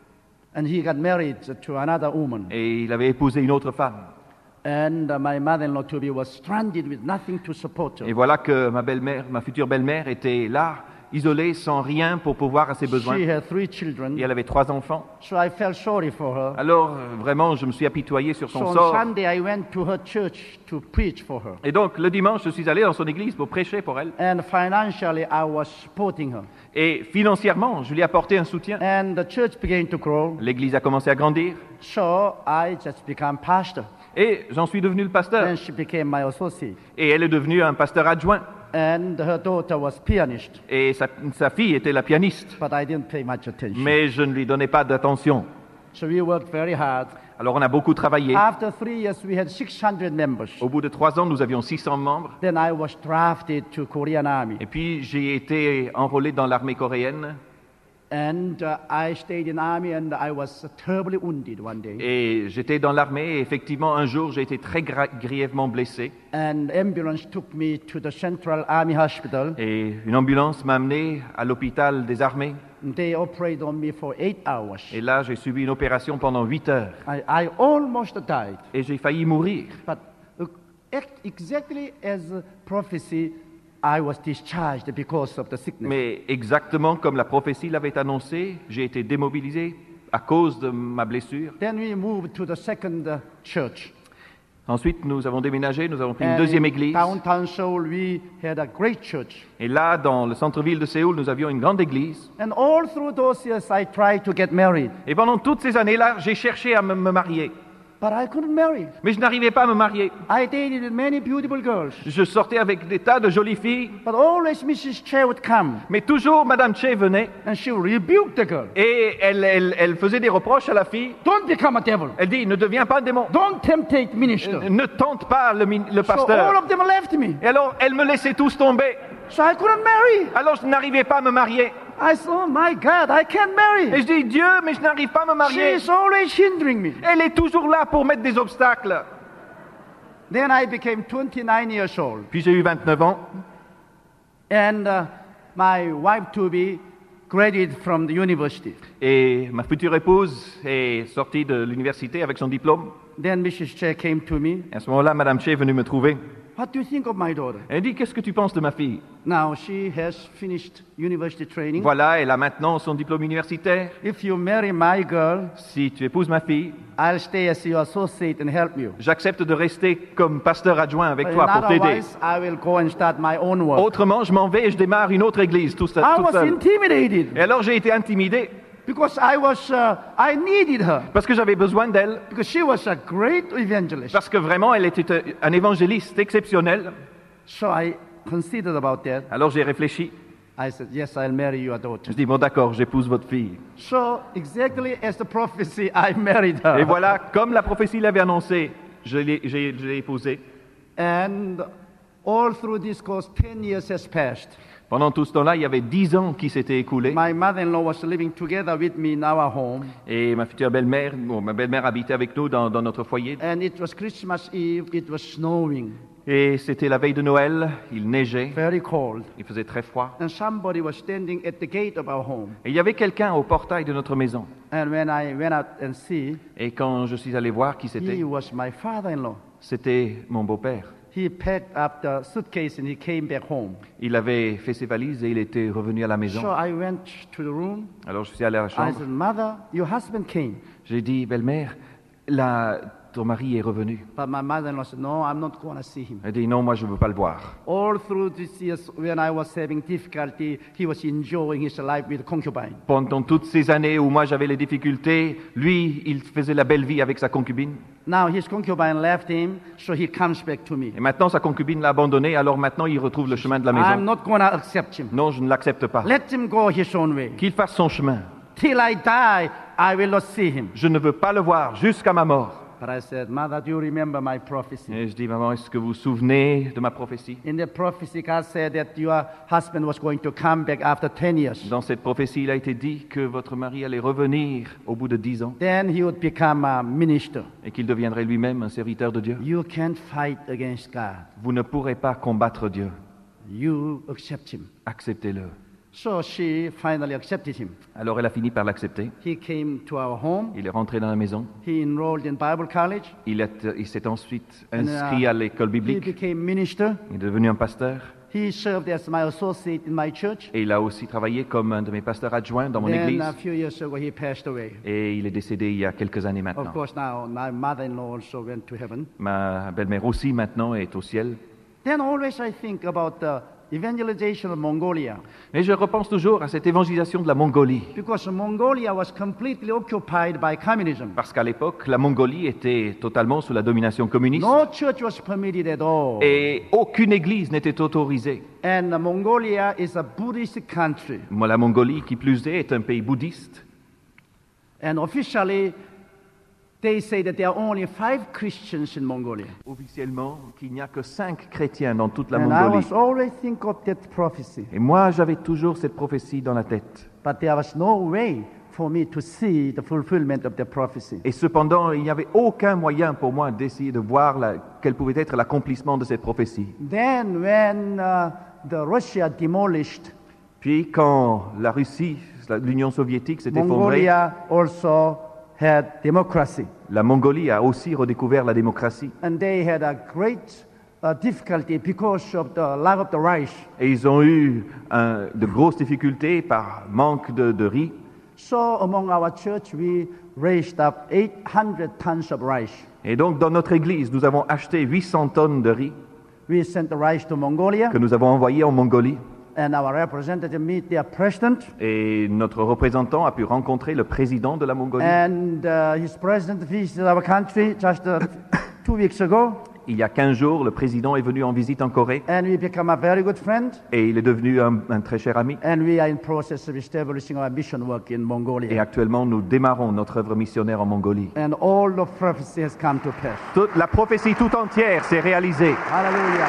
and he got married to another woman. et il avait épousé une autre femme. And uh, my mother-in-law to be was stranded with nothing to support Et her. voilà que ma belle-mère, ma future belle-mère était là, isolée, sans rien pour pourvoir à ses besoins. She had three Et children, elle avait trois enfants. so I felt sorry for her. Alors, euh, vraiment, je me suis apitoyé sur So son on sort. Sunday I went to her church to preach for her. Et donc, le dimanche, je suis allé dans son église pour prêcher pour elle. And financially I was supporting her. Et financièrement, je lui ai apporté un soutien. And the church began to grow, L'église a commencé à grandir. so I just became pastor. Et j'en suis devenu le pasteur. And she became my associate. Et elle est devenue un pasteur adjoint. And her daughter was pianist, Et sa, sa fille était la pianiste. but I didn't pay much attention. Mais je ne lui donnais pas d'attention. So we worked very hard. Alors, on a beaucoup travaillé. After three years, we had six hundred members. Au bout de trois ans, nous avions six cents membres. Then I was drafted to Korean Army. Et puis, j'ai été enrôlé dans l'armée coréenne. And uh, I stayed in Army and I was terribly wounded one day. Et j'étais dans l'armée. Et effectivement, un jour, j'ai été très gra- grièvement blessé. And ambulance took me to the Central Army Hospital. Et une ambulance m'a amené à l'hôpital des armées. They operated on me for eight hours. Et là, j'ai subi une opération pendant huit heures. I, I almost died. Et j'ai failli mourir. But uh, ex- exactly as a prophecy, I was discharged because of the sickness. Mais exactement comme la prophétie l'avait annoncé, j'ai été démobilisé à cause de ma blessure. Then we moved to the second uh, church. Ensuite, nous avons déménagé, nous avons pris une And deuxième in église. downtown Seoul, we had a great church. Et là, dans le centre-ville de Séoul, nous avions une grande église. And all through those years, I tried to get married, Et pendant toutes ces années-là, j'ai cherché à me, me marier. but I couldn't marry. Mais je n'arrivais pas à me marier. I dated with many beautiful girls, Je sortais avec des tas de jolies filles. but always Missus Che would come, Mais toujours, Madame Che venait and she would rebuke the girl. et elle, elle, elle faisait des reproches à la fille. Don't become a devil. Elle dit, ne deviens pas un démon. Don't temptate minister. Ne tente pas le, min- le So all pasteur. of them left me. Et alors, elle me laissait tous tomber. So I couldn't marry. Alors, je n'arrivais pas à me marier. I said, oh my God, I can't Et marry. je dis, Dieu, mais je n'arrive pas à me She marier. is always hindering me. Elle est toujours là pour mettre des obstacles. Then I became twenty-nine years old. Puis j'ai eu vingt-neuf ans. And uh, my wife-to-be graduated from the university. Et ma future épouse est sortie de l'université avec son diplôme. Then Missus Che came to me. Et à ce moment-là, Madame Che est venue me trouver. What do you think of my daughter? Elle dit, qu'est-ce que tu penses de ma fille? Now she has finished university training. Voilà, elle a maintenant son diplôme universitaire. If you marry my girl, Si tu épouses ma fille, I'll stay as your associate and help you. j'accepte de rester comme pasteur adjoint avec But toi pour t'aider. otherwise, I will go and start my own work. Autrement, je m'en vais et je démarre une autre église tout seul. I toute was seule. intimidated Et alors j'ai été intimidé because I was, uh, I needed her parce que j'avais besoin d'elle, because she was a great evangelist. parce que vraiment elle était un- un évangéliste exceptionnel. So I considered about that. Alors j'ai réfléchi. I said, yes, I'll marry your daughter. Je dis, bon d'accord, j'épouse votre fille. So exactly as the prophecy, I married her. Et voilà, comme la prophétie l'avait annoncé, je l'ai, j'ai- je l'ai épousée. And all through this course, ten years has passed. Pendant tout ce temps-là, il y avait dix ans qui s'étaient écoulés. My mother-in-law was living together with me in our home. Et ma future belle-mère, bon, ma belle-mère habitait avec nous dans, dans notre foyer. And it was Christmas Eve. It was snowing, Et c'était la veille de Noël, il neigeait, very cold. il faisait très froid. And somebody was standing at the gate of our home. Et il y avait quelqu'un au portail de notre maison. And when I went out and see, Et quand je suis allé voir qui he c'était, was my father-in-law. c'était mon beau-père. He packed up the suitcase and he came back home. Il avait fait ses valises et il était revenu à la maison. So I went to the room. Alors je suis allé à la I chambre. said, Mother, your husband came. J'ai dit, belle-mère, la- ton mari est revenu. But my mother-in-law said, no, I'm not going to see him. Elle dit, non, moi je ne veux pas le voir. All through these years, when I was having difficulty, he was enjoying his life with concubine. Pendant toutes ces années où moi j'avais les difficultés, lui, il faisait la belle vie avec sa concubine. Now his concubine left him, so he comes back to me. Et maintenant sa concubine l'a abandonné, alors maintenant il retrouve le chemin de la I'm maison. not going to accept him. Non, je ne l'accepte pas. Let him go his own way. Qu'il fasse son chemin. Till I die, I will not see him. Je ne veux pas le voir jusqu'à ma mort. But I said, Mother, do you remember my prophecy? Et je dis, maman, est-ce que vous vous souvenez de ma prophétie? In the prophecy, God said that your husband was going to come back after ten years. Dans cette prophétie, il a été dit que votre mari allait revenir au bout de dix ans Then he would become a minister. et qu'il deviendrait lui-même un serviteur de Dieu. You can't fight against God. Vous ne pourrez pas combattre Dieu. You accept him. Acceptez-le. So she finally accepted him. Alors elle a fini par l'accepter. He came to our home. Il est rentré dans la maison. He enrolled in Bible college. Il, est- il s'est ensuite And, uh, inscrit à l'école He biblique. became minister. Il est devenu un pasteur. He served as my associate in my church. Et il a aussi travaillé comme un de mes pasteurs adjoints dans mon Then église. a few years ago, he passed away. Et il est décédé il y a quelques années Of maintenant. course, now my mother-in-law also went to heaven. Ma belle-mère aussi maintenant est au ciel. Then always I think about the evangelization of Mongolia, Mais je repense toujours à cette évangélisation de la Mongolie. because Mongolia was completely occupied by communism. Parce qu'à l'époque, la Mongolie était totalement sous la domination communiste. No church was permitted at all. Et aucune église n'était autorisée. And Mongolia is a Buddhist country. Moi, la Mongolie, qui plus est, est un pays bouddhiste. And officially, they say that there are only five Christians in Mongolia. Officiellement, qu'il n'y a que cinq chrétiens dans toute la And I Mongolie. was always think of that prophecy. Et moi, j'avais toujours cette prophétie dans la tête. But there was no way for me to see the fulfillment of the prophecy. Et cependant, il n'y avait aucun moyen pour moi d'essayer de voir la- quel pouvait être l'accomplissement de cette prophétie. Then when uh, the Russia demolished, Puis quand la Russie, la- l'Union soviétique s'est effondrée, Mongolia also had democracy. la Mongolie a aussi redécouvert la démocratie. And they had a great uh, difficulty because of the lack of the rice. Et ils ont eu un- de grosses difficultés par manque de, de riz. So among our church, we raised up eight hundred tons of rice. Et donc, dans notre église, nous avons acheté huit cents tonnes de riz We sent the rice to Mongolia, que nous avons envoyé en Mongolie. and our representative meet their president, Et notre représentant a pu rencontrer le président de la Mongolie. and uh, his president visited our country just uh, two weeks ago, Il y a quinze jours, le président est venu en visite en Corée and we become a very good friend, et il est devenu un, un très cher ami. and we are in process of establishing our mission work in Et Mongolia. actuellement, nous démarrons notre œuvre missionnaire en Mongolie. And all the prophecy has come to pass. Toute la prophétie tout entière s'est réalisée. Hallelujah.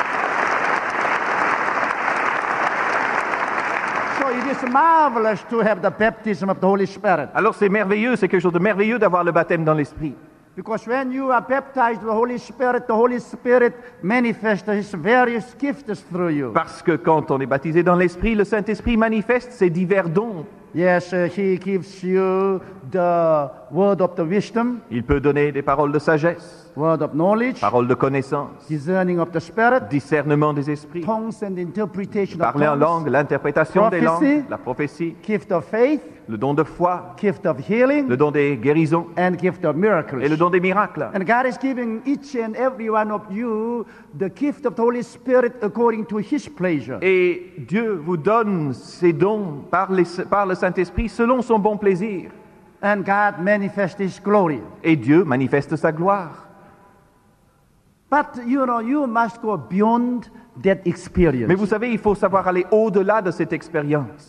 So it is marvelous to have the baptism of the Holy Spirit. Alors c'est merveilleux, c'est quelque chose de merveilleux d'avoir le baptême dans l'esprit. Because when you are baptized with the Holy Spirit, the Holy Spirit manifests His various gifts through you. Parce que quand on est baptisé dans l'esprit, le Saint-Esprit manifeste ses divers dons. Yes, uh, He gives you the word of the wisdom, Il peut donner des paroles de sagesse, word of knowledge, paroles de connaissance, discerning of the Spirit, discernement des esprits, tongues and interpretation of parler en tongues, langue, l'interprétation des Prophecy. langues, la prophétie, gift of faith, le don de foi, gift of healing, le don des guérisons and gift of miracles. et le don des miracles. And God is giving each and every one of you the gift of the Holy Spirit according to His pleasure. Et Dieu vous donne ces dons par, les- par le Saint-Esprit selon son bon plaisir. And God manifests His glory. Et Dieu manifeste sa gloire. But you know, you must go beyond that experience. Mais vous savez, il faut savoir aller au-delà de cette expérience.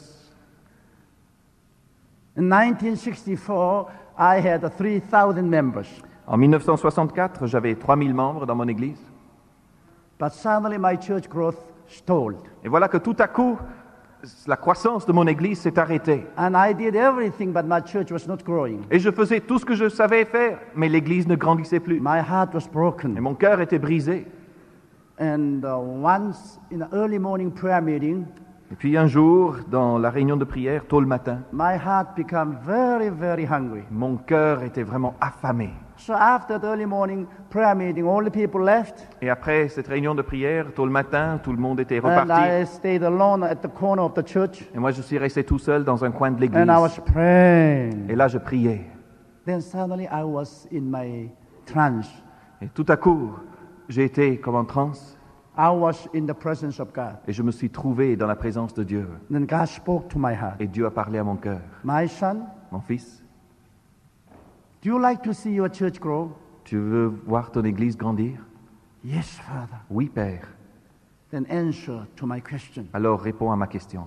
In nineteen sixty-four, I had three thousand members. En mille neuf cent soixante-quatre, j'avais trois mille membres dans mon église. But suddenly my church growth stalled. Et voilà que tout à coup, la croissance de mon église s'est arrêtée. And I did everything, but my church was not growing. Et je faisais tout ce que je savais faire, mais l'église ne grandissait plus. My heart was Et broken. mon cœur était brisé. And uh, once in an early morning prayer meeting, Et puis un jour, dans la réunion de prière, tôt le matin, my heart became very, very hungry. mon cœur était vraiment affamé. So after the early morning prayer meeting, all the people left, Et après cette réunion de prière, tôt le matin, tout le monde était and reparti. I stayed alone at the corner of the church, Et moi, je suis resté tout seul dans un coin de l'église. and I was praying. Et là, je priais. Then suddenly I was in my trance. Et tout à coup, j'ai été comme en transe. I was in the presence of God. Et je me suis trouvé dans la présence de Dieu. Then God spoke to my heart. Et Dieu a parlé à mon cœur. My son, Mon fils, do you like to see your church grow? tu veux voir ton église grandir? Yes, Father. Oui, Père. Then answer to my question. Alors réponds à ma question.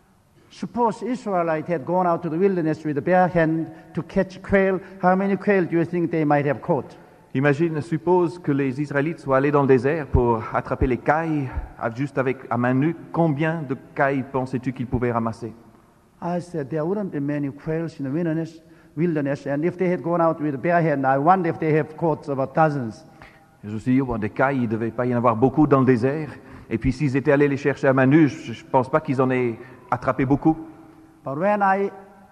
Suppose Israelites had gone out to the wilderness with a bare hand to catch quail. How many quail do you think they might have caught? Imagine, suppose que les Israélites soient allés dans le désert pour attraper les cailles, à- juste avec à main nue. Combien de cailles pensais-tu qu'ils pouvaient ramasser? I said there wouldn't be many quails in the wilderness, wilderness, and if they had gone out with a bare hand, I wonder if they have caught about dozens. Et je me suis dit, bon, des cailles, il ne devait pas y en avoir beaucoup dans le désert. Et puis s'ils étaient allés les chercher à main nue, je ne pense pas qu'ils en aient attrapé beaucoup. But when I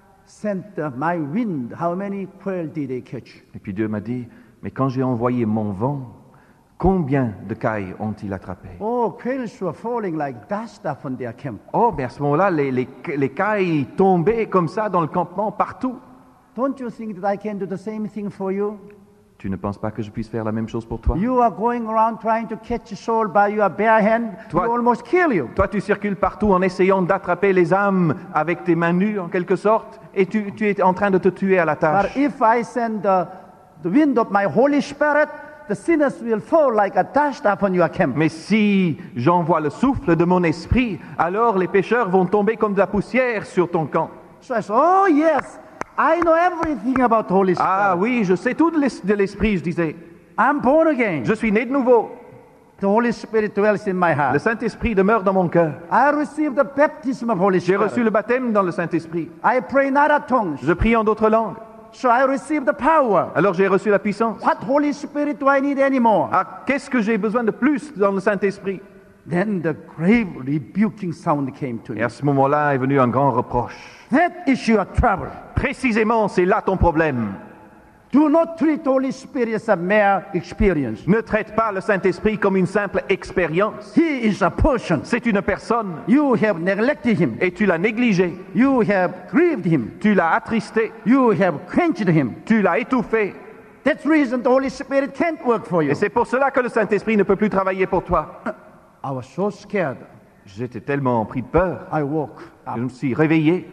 sent uh, my wind, how many quail did they catch? Et puis Dieu m'a dit, mais quand j'ai envoyé mon vent, combien de cailles ont-ils attrapé? Oh, quails were falling like dust upon their camp. Oh, mais à ce moment-là, les, les, les cailles tombaient comme ça dans le campement, partout. Don't you think that I can do the same thing for you? Tu ne penses pas que je puisse faire la même chose pour toi? You are going around trying to catch a soul by your bare hand. Toi- You almost kill you. Toi, tu circules partout en essayant d'attraper les âmes avec tes mains nues, en quelque sorte, et tu, tu es en train de te tuer à la But tâche. if I send the, the wind of my Holy Spirit, the sinners will fall like a dust upon your camp. Mais si j'envoie le souffle de mon esprit, alors les pécheurs vont tomber comme de la poussière sur ton camp. So I said, oh yes, I know everything about the Holy Spirit. Ah oui, je sais tout de l'es- de l'esprit, je disais. I'm born again. Je suis né de nouveau. The Holy Spirit dwells in my Le heart. Saint-Esprit demeure dans mon cœur. I received the baptism of Holy J'ai Spirit. reçu le baptême dans le Saint-Esprit. I pray not at tongues. Je prie en d'autres langues. So I received the power. Alors j'ai reçu la puissance. What Holy Spirit do I need anymore? Ah, qu'est-ce que j'ai besoin de plus dans le Saint-Esprit? Then the grave rebuking sound came to Et me. à ce moment-là est venu un grand reproche. That is your trouble. Précisément, c'est là ton problème. Do not treat Holy Spirit as a mere experience. Ne traite pas le Saint-Esprit comme une simple expérience. He is a person. C'est une personne You have neglected him. et tu l'as négligé, You have grieved him. tu l'as attristé, You have quenched him. tu l'as étouffé. That's the reason the Holy Spirit can't work for you. Et c'est pour cela que le Saint-Esprit ne peut plus travailler pour toi. I was so scared. J'étais tellement pris de peur. I woke Je up. me suis réveillé.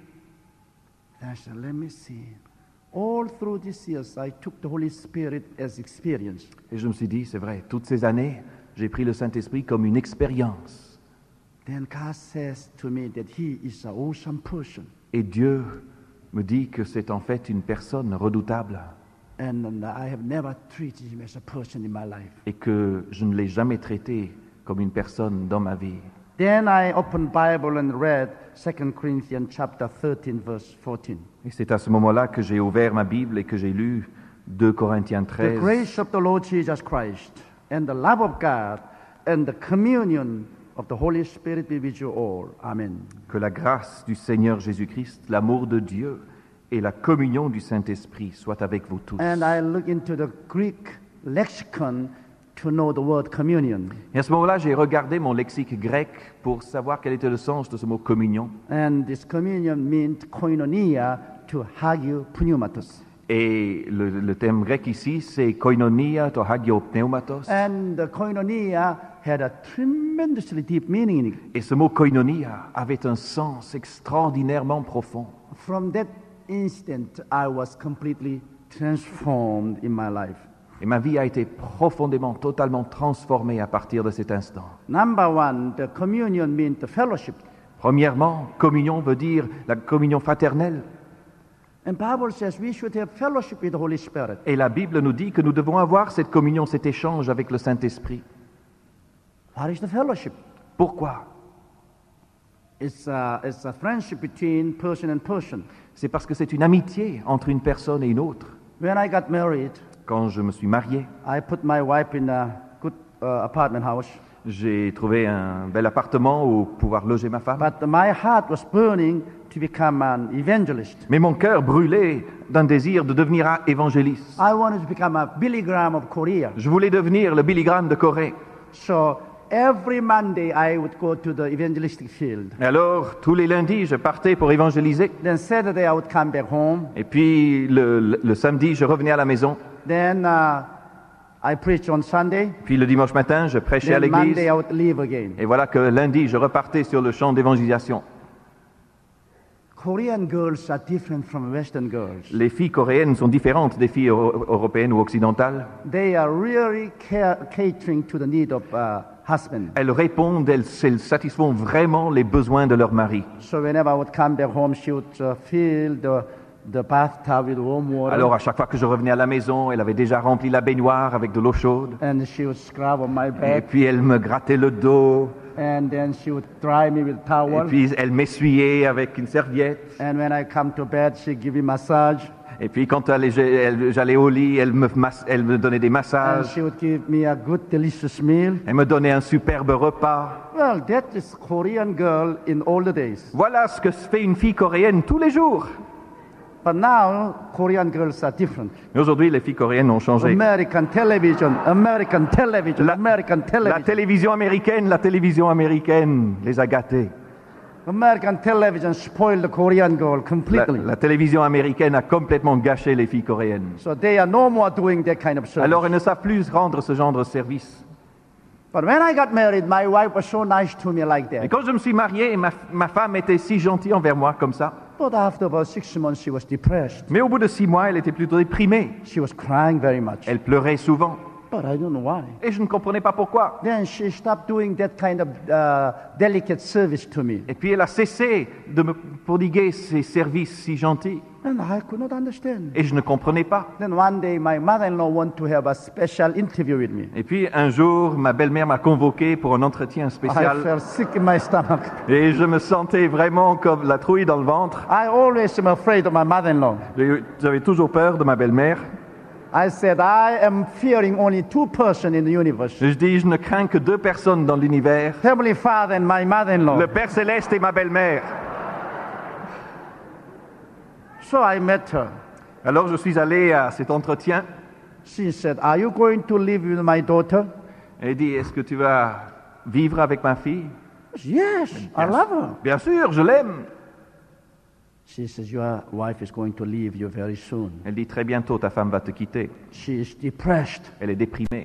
I said, let me see. All through these years, I took the Holy Spirit as experience. Et je me suis dit, c'est vrai, toutes ces années, j'ai pris le Saint-Esprit comme une expérience. Then God says to me that He is an awesome person. Et Dieu me dit que c'est en fait une personne redoutable And um, I have never treated Him as a person in my life. et que je ne l'ai jamais traité comme une personne dans ma vie. Then I opened Bible and read Second Corinthians chapter thirteen, verse fourteen. Et c'est à ce moment-là que j'ai ouvert ma Bible et que j'ai lu deux Corinthiens The treize. grace of the Lord Jesus Christ and the love of God and the communion of the Holy Spirit be with you all. Amen. Que la grâce du Seigneur Jésus-Christ, l'amour de Dieu et la communion du Saint-Esprit soient avec vous tous. And I look into the Greek lexicon to know the word communion. Et à ce moment-là, j'ai regardé mon lexique grec pour savoir quel était le sens de ce mot communion. And this communion means koinonia to hagio pneumatos. Et le, le terme grec ici, c'est koinonia to hagio pneumatos. And the koinonia had a tremendously deep meaning in it. Et ce mot koinonia avait un sens extraordinairement profond. From that instant, I was completely transformed in my life. Et ma vie a été profondément, totalement transformée à partir de cet instant. Number one, the communion means the fellowship. Premièrement, communion veut dire la communion fraternelle. And Bible says we should have fellowship with the Holy Spirit. Et la Bible nous dit que nous devons avoir cette communion, cet échange avec le Saint-Esprit. What is the fellowship? Pourquoi? It's a, it's a friendship between person and person. C'est parce que c'est une amitié entre une personne et une autre. When I got married, Quand je me suis marié, I put my wife in a good uh, apartment house. j'ai trouvé un bel appartement où pouvoir loger ma femme. But my heart was burning to become an evangelist. Mais mon cœur brûlait d'un désir de devenir un évangéliste. I wanted to become a Billy Graham of Korea. Je voulais devenir le Billy Graham de Corée. So every Monday I would go to the evangelistic field. Et alors, tous les lundis, je partais pour évangéliser. Then Saturday I would come back home. Et puis, le, le- le samedi, je revenais à la maison. Then uh, I preached on Sunday. Puis le dimanche matin, je prêchais à Then l'église. Monday I would leave again. Et voilà que lundi, je repartais sur le champ d'évangélisation. Korean girls are different from Western girls. Les filles coréennes sont différentes des filles euro- européennes ou occidentales. They are really ca- catering to the need of uh, husband. Elles répondent, elles, elles satisfont vraiment les besoins de leur mari. So whenever I would come back home, she would uh, fill the, the bathtub with warm water. Alors, à chaque fois que je revenais à la maison, elle avait déjà rempli la baignoire avec de l'eau chaude. And she would scrub on my Et back. puis, elle me grattait le dos. And then she would dry me with Et towel. puis, elle m'essuyait avec une serviette. And when I come to bed, she give me massage. Et puis, quand elle- elle- j'allais au lit, elle me, mas- elle me donnait des And massages. she would give me a good, delicious meal. Elle me donnait un superbe repas. Well, that is Korean girl in all the days. Voilà ce que fait une fille coréenne tous les jours. But now, Korean girls are different. Mais aujourd'hui, les filles coréennes ont changé. American television, American television, La- American La television. télévision américaine, la télévision américaine les a gâtés. American television spoiled the Korean girl La, completely. la télévision américaine a complètement gâché les filles coréennes. So they are no more doing that kind of service. Alors elles ne savent plus rendre ce genre de service. But when I got married, my wife was so nice to me like Et that. quand je me suis marié, ma, ma femme était si gentille envers moi comme ça. But after about six months, she was depressed. Mais au bout de six mois, elle était plutôt déprimée. She was crying very much. Elle pleurait souvent. But I don't know why. Et je ne comprenais pas pourquoi. Then she stopped doing that kind of uh, delicate service to me. Et puis elle a cessé de me prodiguer ces services si gentils. And I could not understand. Et je ne comprenais pas. Then one day, my mother-in-law wanted to have a special interview with me. Et puis un jour, ma belle-mère m'a convoqué pour un entretien I spécial. felt sick in my stomach. Et je me sentais vraiment comme la trouille dans le ventre. I always am afraid of my mother-in-law. J'ai- J'avais toujours peur de ma belle-mère. I said, I am fearing only two persons in the universe. Et je dis, je ne crains que deux personnes dans l'univers, Heavenly Father and my mother-in-law. le Père Céleste et ma belle-mère. So I met her. Alors je suis allé à cet entretien She said, are you going to live with my daughter? et elle dit, est-ce que tu vas vivre avec ma fille? Yes, I love her. Bien sûr, je l'aime. She says, your wife is going to leave you very soon. Elle dit, très bientôt ta femme va te quitter. She is depressed. Elle est déprimée.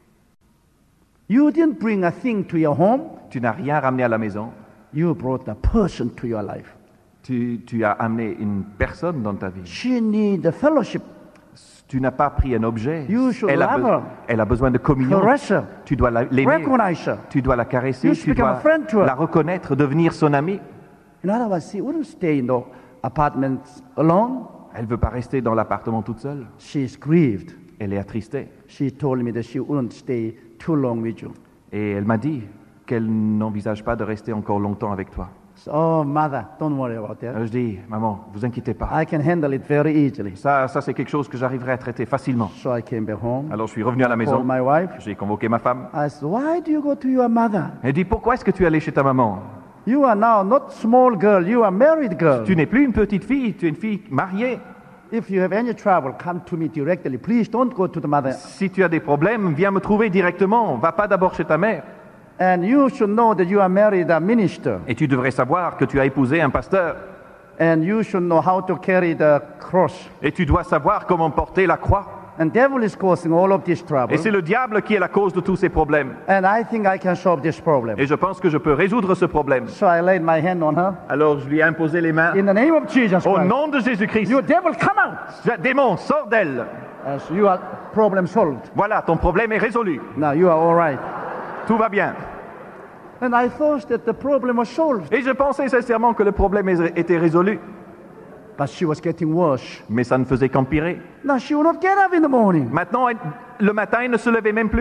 You didn't bring a thing to your home. Tu n'as rien ramené à la maison. You brought a person to your life. Tu, tu as amené une personne dans ta vie. She needs a fellowship. Tu n'as pas pris un objet. You should Elle a, love be- her. elle a besoin de communion. Caress her. Tu dois la- l'aimer. Recognize her. Tu dois la caresser. You Tu should become dois a friend to her. la reconnaître, devenir son amie. In other words, she wouldn't stay in the apartment alone. Elle ne veut pas rester dans l'appartement toute seule. She's grieved. Elle est attristée. She told me that she wouldn't stay too long with you. Et elle m'a dit qu'elle n'envisage pas de rester encore longtemps avec toi. So, oh, mother, don't worry about that. Alors je dis, maman, vous inquiétez pas. I can handle it very easily. Ça, ça c'est quelque chose que j'arriverai à traiter facilement. So I came back home. Alors je suis revenu à la Called maison. my wife. J'ai convoqué ma femme. I said, why do you go to your mother? Elle dit, pourquoi est-ce que tu es allé chez ta maman? You are now not small girl, you are married girl. Tu n'es plus une petite fille, tu es une fille mariée. If you have any trouble, come to me directly. Please don't go to the mother. Si tu as des problèmes, viens me trouver directement. Va pas d'abord chez ta mère. And you should know that you are married a minister. Et tu devrais savoir que tu as épousé un pasteur. And you should know how to carry the cross. Et tu dois savoir comment porter la croix. And devil is causing all of this trouble. Et c'est le diable qui est la cause de tous ces problèmes. And I think I can solve this problem. Et je pense que je peux résoudre ce problème. So I laid my hand on her. Alors je lui ai imposé les mains. In the name of Jesus Au Christ. nom de Jésus-Christ. You devil, come out. Démon, sors d'elle. As you are problem solved. Voilà, ton problème est résolu. Now you are all right. Tout va bien. And I thought that the problem was solved. Et je pensais sincèrement que le problème était résolu. But she was getting worse. Mais ça ne faisait qu'empirer. Now she will not get up in the morning. Maintenant, elle- le matin, elle ne se levait même plus.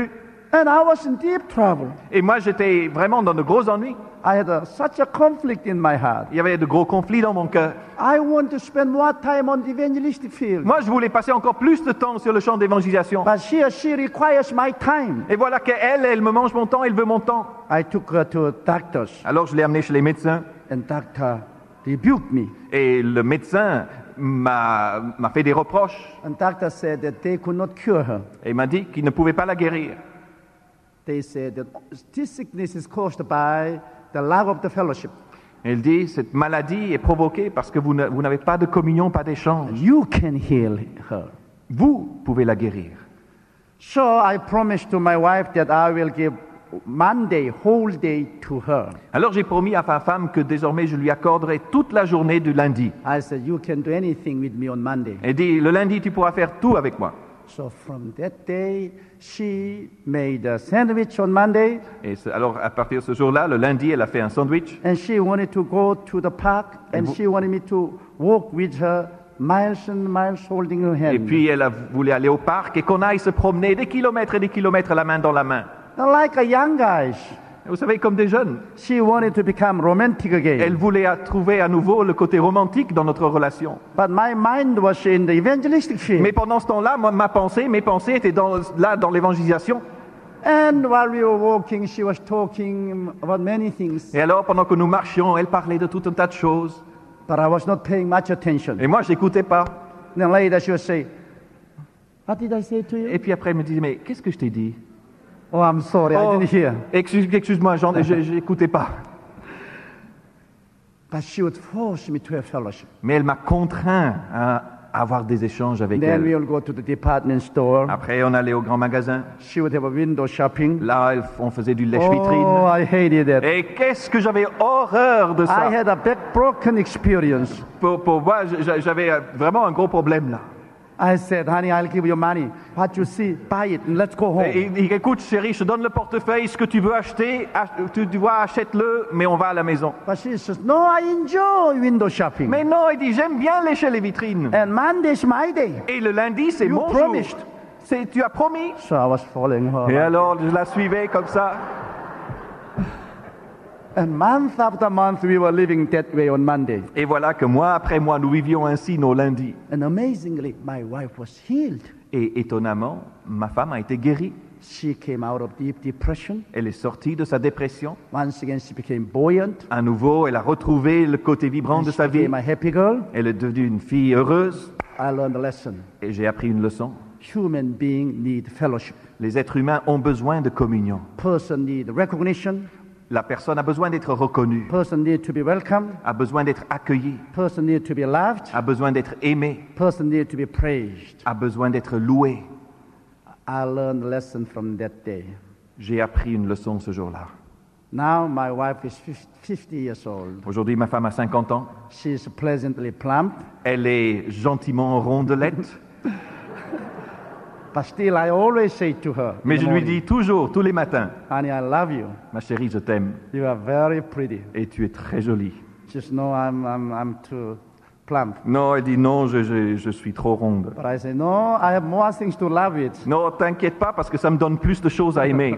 And I was in deep trouble. Et moi, j'étais vraiment dans de gros ennuis. I had a, such a conflict in my heart. Il y avait de gros conflits dans mon cœur. I want to spend more time on the evangelistic field. Moi, je voulais passer encore plus de temps sur le champ d'évangélisation. But she, she requires my time. Et voilà qu'elle, elle me mange mon temps, elle veut mon temps. I took her to doctors, Alors, je l'ai amenée chez les médecins. and doctor rebuked me. Et le médecin m'a, m'a fait des reproches. And doctor said that they could not cure her. Et m'a dit qu'il ne pouvait pas la guérir. They said that this sickness is caused by the lack of the fellowship. Elle dit, cette maladie est provoquée parce que vous, ne- vous n'avez pas de communion, pas d'échange. You can heal her. Vous pouvez la guérir. So I promised to my wife that I will give Monday whole day to her. Alors j'ai promis à ma femme que désormais je lui accorderai toute la journée du lundi. I said, you can do anything with me on Monday. Elle dit, le lundi tu pourras faire tout avec moi. So from that day, she made a sandwich on Monday, Et c'est- alors à partir de ce jour-là, le lundi, elle a fait un sandwich. and she wanted to go to the park, and vous- she wanted me to walk with her miles and miles holding her hand. Et puis elle a voulu aller au parc et qu'on aille se promener des kilomètres et des kilomètres la main dans la main. Now, like a young guy, Vous savez, comme des jeunes. she wanted to become romantic again. Elle voulait à- trouver à nouveau le côté romantique dans notre relation. But my mind was in the evangelistic field. Mais pendant ce temps-là, moi, ma pensée, mes pensées étaient dans, là dans l'évangélisation. And while we were walking, she was talking about many things. Et alors, pendant que nous marchions, elle parlait de tout un tas de choses. But I was not paying much attention. Et moi, je n'écoutais pas. Then later she would say, what did I say to you? Et puis après, elle me disait, mais qu'est-ce que je t'ai dit? Oh, I'm sorry, I Oh, didn't hear. excuse, excuse-moi, j'en- je je n'écoutais pas. But she would force me to have fellowship. Mais elle m'a contraint à avoir des échanges avec Then we elle. will go to the department store. Après, on allait au grand magasin. She would have a window shopping. Là, elle- on faisait du lèche-vitrine. Oh, I hated that. Et qu'est-ce que j'avais horreur de ça. I had a backbroken experience. Pour, pour moi, je- j'avais euh, vraiment un gros problème là. I said, honey, I'll give you money. What you see, buy it and let's go home. Et, et- écoute, chérie, je te donne le portefeuille, ce que tu veux acheter, ach- tu dois achète-le, mais on va à la maison. But she says, no, I enjoy window shopping. Mais non, il dit, j'aime bien lécher les vitrines. And Monday's my day. Et le lundi, c'est You mon promised. jour. C'est, tu as promis. So I was following her. Et alors, je la suivais comme ça. And month after month, we were living that way on Monday. Et voilà que mois après mois, nous vivions ainsi nos lundis. And amazingly, my wife was healed. Et étonnamment, ma femme a été guérie. She came out of deep depression. Elle est sortie de sa dépression. Once again, she became buoyant. À nouveau, elle a retrouvé le côté vibrant de She sa vie. became a happy girl. Elle est devenue une fille heureuse. I learned a lesson. Et j'ai appris une leçon. Human beings need fellowship. Les êtres humains ont besoin de communion. Person need recognition. La personne a besoin d'être reconnue, Person need to be welcomed. a besoin d'être accueillie, Person need to be loved. a besoin d'être aimée, Person need to be praised. a besoin d'être louée. I learned a lesson from that day. J'ai appris une leçon ce jour-là. Now my wife is fifty years old. Aujourd'hui, ma femme a cinquante ans. She's pleasantly plump, Elle est gentiment rondelette. but still I always say to her, in Mais the je lui morning, dis toujours, tous les matins, honey, I love you. ma chérie, je t'aime You are very pretty. et tu es très jolie. Just know I'm, I'm, I'm too plump. Non, elle dit non, je, je, je suis trop ronde. But I say, no, I have more things to love it. Non, t'inquiète pas parce que ça me donne plus de choses à aimer.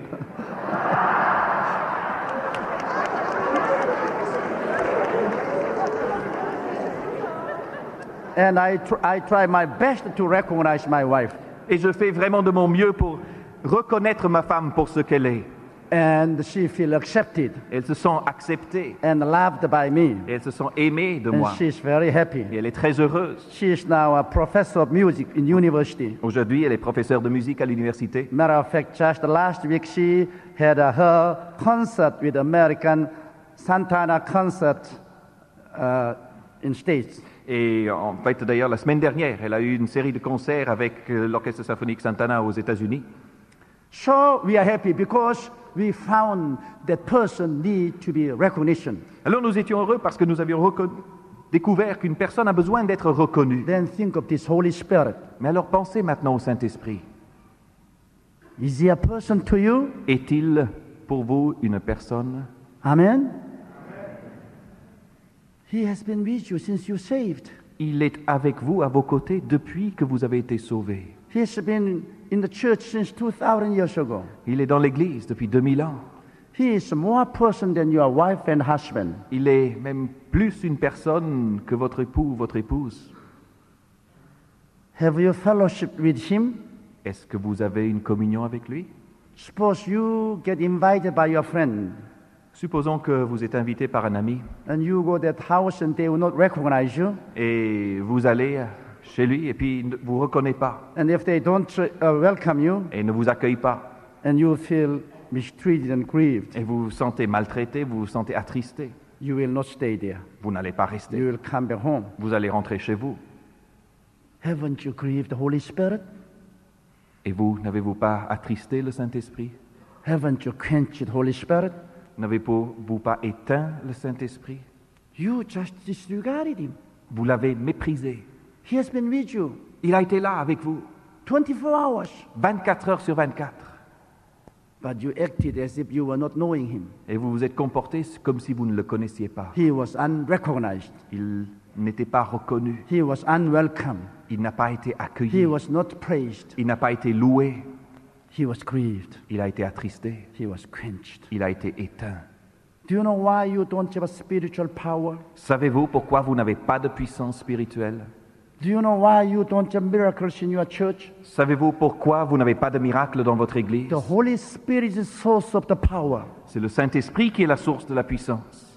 And I, tr- I try my best to recognize my wife. Et je fais vraiment de mon mieux pour reconnaître ma femme pour ce qu'elle est. And she feels accepted Elle se sent acceptée and loved by me. et elle se sent aimée de And moi. she's very happy. Et elle est très heureuse. She is now a professor of music in university. Aujourd'hui, elle est professeure de musique à l'université. Matter of fact, just last week she had uh, her concert with American Santana concert uh, in States. Et en fait, d'ailleurs, la semaine dernière, elle a eu une série de concerts avec euh, l'Orchestre symphonique Santana aux États-Unis. So we are happy because we found that person need to be recognition. Alors nous étions heureux parce que nous avions reco- découvert qu'une personne a besoin d'être reconnue. Then think of this Holy Spirit. Mais alors pensez maintenant au Saint-Esprit. Is he a person to you? Est-il pour vous une personne? Amen? He has been with you since you saved. Il est avec vous, à vos côtés, depuis que vous avez été sauvés. He has been in the church since two thousand years ago. Il est dans l'Église depuis deux mille ans. He is more person than your wife and husband. Il est même plus une personne que votre époux ou votre épouse. Have you fellowship with him? Est-ce que vous avez une communion avec lui? Suppose you get invited by your friend Supposons que vous êtes invité par un ami and you go to that house and they will not recognize you. et vous allez chez lui et puis il ne vous reconnaît pas And if they don't uh, welcome you et ne vous accueille pas and you feel mistreated and grieved, et vous vous sentez maltraité, vous vous sentez attristé, you will not stay there. vous n'allez pas You rester. will come back home. Vous allez rentrer chez vous. Haven't you grieved the Holy Spirit? Et vous, n'avez-vous pas attristé le Saint-Esprit? Haven't you quenched the Holy Spirit? N'avez-vous pas éteint le Saint-Esprit? You just disregarded him. Vous l'avez méprisé. He has been with you Il a été là avec vous, twenty-four hours, vingt-quatre heures sur vingt-quatre. but you acted as if you were not knowing him. Et vous vous êtes comporté comme si vous ne le connaissiez pas. He was unrecognized. Il n'était pas reconnu. He was unwelcome. Il n'a pas été He accueilli. was not praised. Il n'a pas été loué. He was grieved. Il a été attristé. He was quenched. Il a été éteint. Do you know why you don't have a spiritual power? Savez-vous pourquoi vous n'avez pas de puissance spirituelle? Do you know why you don't have miracles in your church? Savez-vous pourquoi vous n'avez pas de miracle dans votre église? The Holy Spirit is the source of the power, C'est le Saint-Esprit qui est la source de la puissance.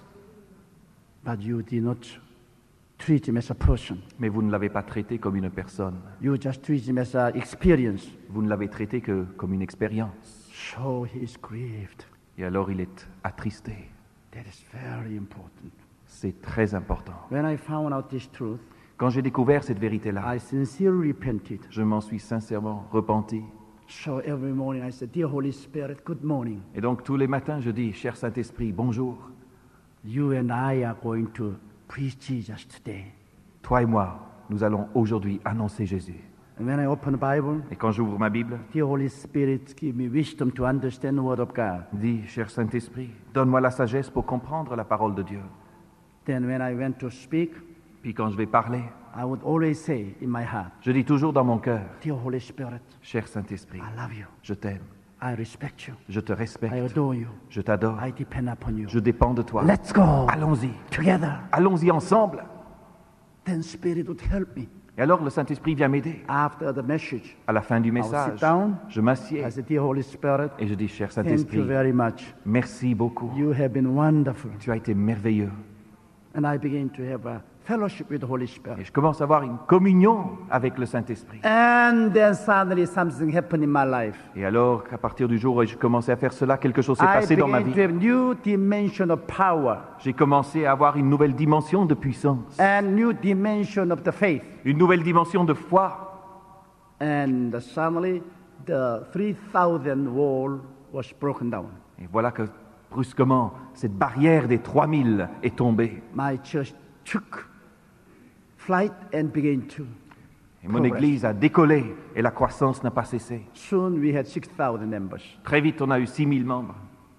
but you did not treat him as a person. Mais vous ne l'avez pas traité comme une personne. You just treat him as an experience. Vous ne l'avez traité que comme une expérience. So he is grieved. Et alors il est attristé. That is very important. C'est très important. When I found out this truth, Quand j'ai découvert cette vérité-là, I sincerely repented. je m'en suis sincèrement repenti. So every morning I said, Dear Holy Spirit, good morning. Et donc tous les matins, je dis, cher Saint-Esprit, bonjour. You and I are going to preach Jesus today. Toi et moi, nous allons aujourd'hui annoncer Jésus. And when I open the Bible, Et quand j'ouvre ma Bible, Dear Holy Spirit, give me wisdom to understand the Word of God. je dis, cher Saint-Esprit, donne-moi la sagesse pour comprendre la parole de Dieu. Then when I went to speak, Puis quand je vais parler, I would always say in my heart, je dis toujours dans mon cœur, Dear Holy Spirit, cher Saint-Esprit, I love you. je t'aime, I respect you. je te I respecte, adore you. je t'adore, I depend upon you. je dépends de toi. Let's go Allons-y, together. allons-y ensemble. Then Spirit would help me. Et alors le Saint-Esprit vient m'aider. After the message, À la fin du I will message, sit down. je m'assieds I said, Dear Holy Spirit, et je dis, cher thank Saint-Esprit, you very much. merci beaucoup. You have been wonderful. Tu as été merveilleux. And I began to have a fellowship with the Holy Et Spirit. je commence à avoir une communion avec le Saint-Esprit. And then suddenly something happened in my life. Et alors, à partir du jour où j'ai commencé à faire cela, quelque chose s'est I passé dans ma began to vie. have new dimension of power J'ai commencé à avoir une nouvelle dimension de puissance, and new dimension of the faith. une nouvelle dimension de foi. And suddenly the three thousand wall was broken down. Et voilà que, brusquement, cette barrière des trois mille est tombée. My church took flight and began to Et mon progress. église a décollé et la croissance n'a pas cessé. Soon we had six thousand members. Très vite, on a eu six mille membres,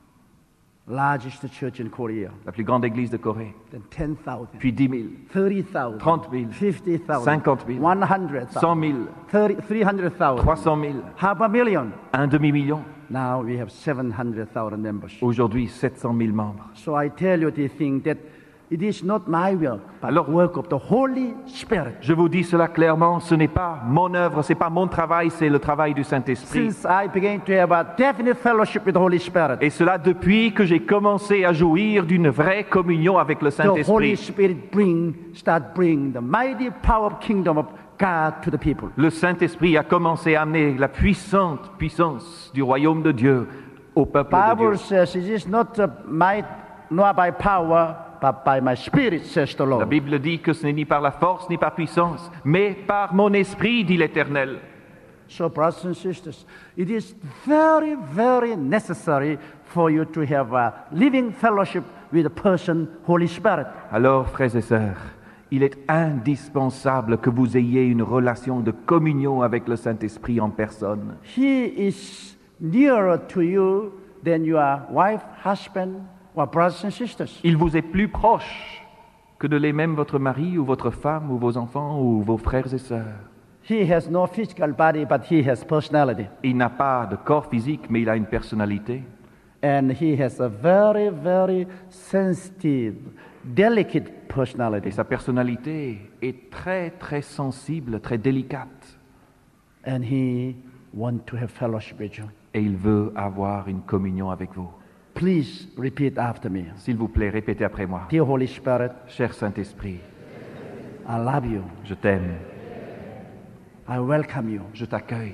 Largest church in Korea. la plus grande église de Corée. Then ten thousand. Puis dix mille, thirty thousand. trente mille, fifty thousand. cinquante mille, one hundred thousand. cent mille, thirty, three hundred thousand. trois cent mille, Half a million. un demi-million. Now we have seven hundred thousand members. Aujourd'hui, sept cent mille membres. So I tell you the thing that it is not my work, but Alors- the work of the Holy Spirit. Je vous dis cela clairement, ce n'est pas mon œuvre, ce n'est pas mon travail, c'est le travail du Saint-Esprit. Since I began to have a definite fellowship with the Holy Spirit, Et cela depuis que j'ai commencé à jouir d'une vraie communion avec le the Holy Saint-Esprit. Spirit bring, start bring the mighty power of kingdom of God to the people. Le Saint-Esprit a commencé à amener la puissante puissance du royaume de Dieu au peuple de Dieu. Bible says it is not uh, might nor by power, but by my spirit, says the La Lord. Bible dit que ce n'est ni par la force ni par puissance, mais par mon esprit, dit l'Éternel. So, brothers and sisters, it is very, very necessary for you to have a living fellowship with the person, Holy Spirit. Alors, frères et sœurs, il est indispensable que vous ayez une relation de communion avec le Saint-Esprit en personne. He is nearer to you than your wife, husband, or brothers and sisters. Il vous est plus proche que de l'aimer même votre mari ou votre femme ou vos enfants ou vos frères et sœurs. He has no physical body, but he has personality. Il n'a pas de corps physique, mais il a une personnalité. And he has a very, very sensitive, delicate Et personality. sa personnalité est très, très sensible, très délicate. And he wants to have fellowship with you. Et il veut avoir une communion avec vous. Please repeat after me. S'il vous plaît, répétez après moi. Dear Holy Spirit, Cher Saint-Esprit, I love you. je t'aime, I welcome you. je t'accueille,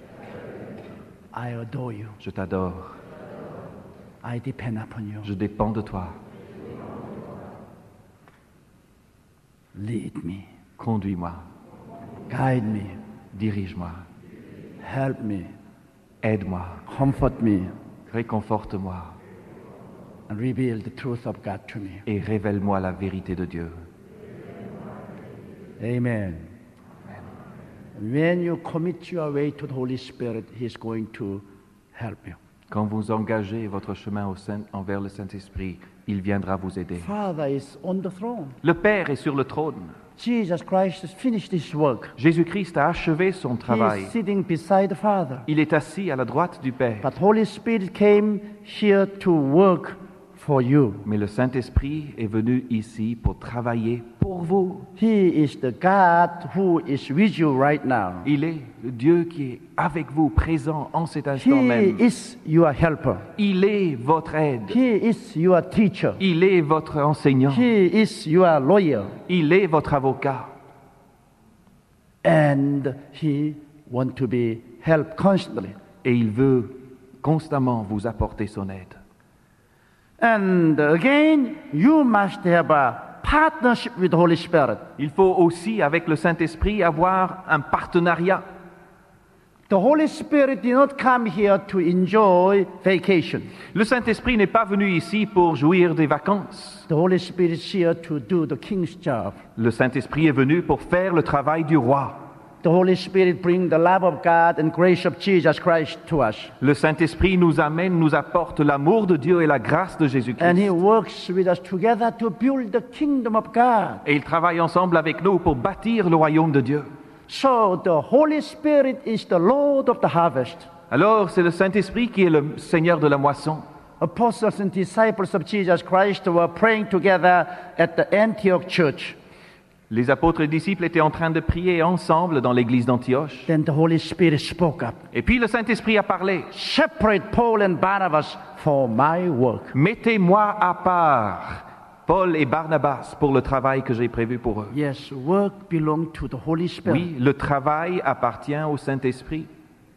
I adore you. je t'adore, I depend upon you. je dépends de toi. Lead me. Conduis-moi, Guide me. dirige-moi, Help me. aide-moi, Comfort me. réconforte-moi And reveal the truth of God to me. et révèle-moi la vérité de Dieu. Amen. When you commit your way to the Holy Spirit, He's going to help you. Quand vous engagez votre chemin au Saint- envers le Saint-Esprit, il viendra vous aider. Father is on the throne. Le Père est sur le trône. Jesus Christ has finished His work. Jésus-Christ a achevé son He travail. is sitting beside the Father. Il est assis à la droite du Père. But Holy Spirit came here to work for you. Mais le Saint-Esprit est venu ici pour travailler pour vous. He is the God who is with you right now. Il est le Dieu qui est avec vous, présent en cet instant He même. is your helper. Il est votre aide. He is your teacher. Il est votre enseignant. He is your lawyer. Il est votre avocat. And He wants to be helped constantly. Et il veut constamment vous apporter son aide. And again, you must have a partnership with the Holy Spirit. Il faut aussi, avec le Saint-Esprit, avoir un partenariat. The Holy Spirit did not come here to enjoy vacation. Le Saint-Esprit n'est pas venu ici pour jouir des vacances. The Holy Spirit is here to do the king's job. Le Saint-Esprit est venu pour faire le travail du roi. The Holy Spirit brings the love of God and grace of Jesus Christ to us. Le Saint-Esprit nous amène, nous apporte l'amour de Dieu et la grâce de And He Jésus-Christ. works with us together to build the kingdom of God. Et ils travaillent ensemble avec nous pour bâtir le royaume de Dieu. So the Holy Spirit is the Lord of the harvest. Alors, c'est le Saint-Esprit qui est le Seigneur de la moisson. Apostles and disciples of Jesus Christ were praying together at the Antioch church. Les apôtres et disciples étaient en train de prier ensemble dans l'église d'Antioche. Then the Holy Spirit spoke up. Et puis le Saint-Esprit a parlé. Separate Paul and Barnabas for my work. Mettez-moi à part Paul et Barnabas pour le travail que j'ai prévu pour eux. Yes, work belongs to the Holy Spirit. Oui, le travail appartient au Saint-Esprit.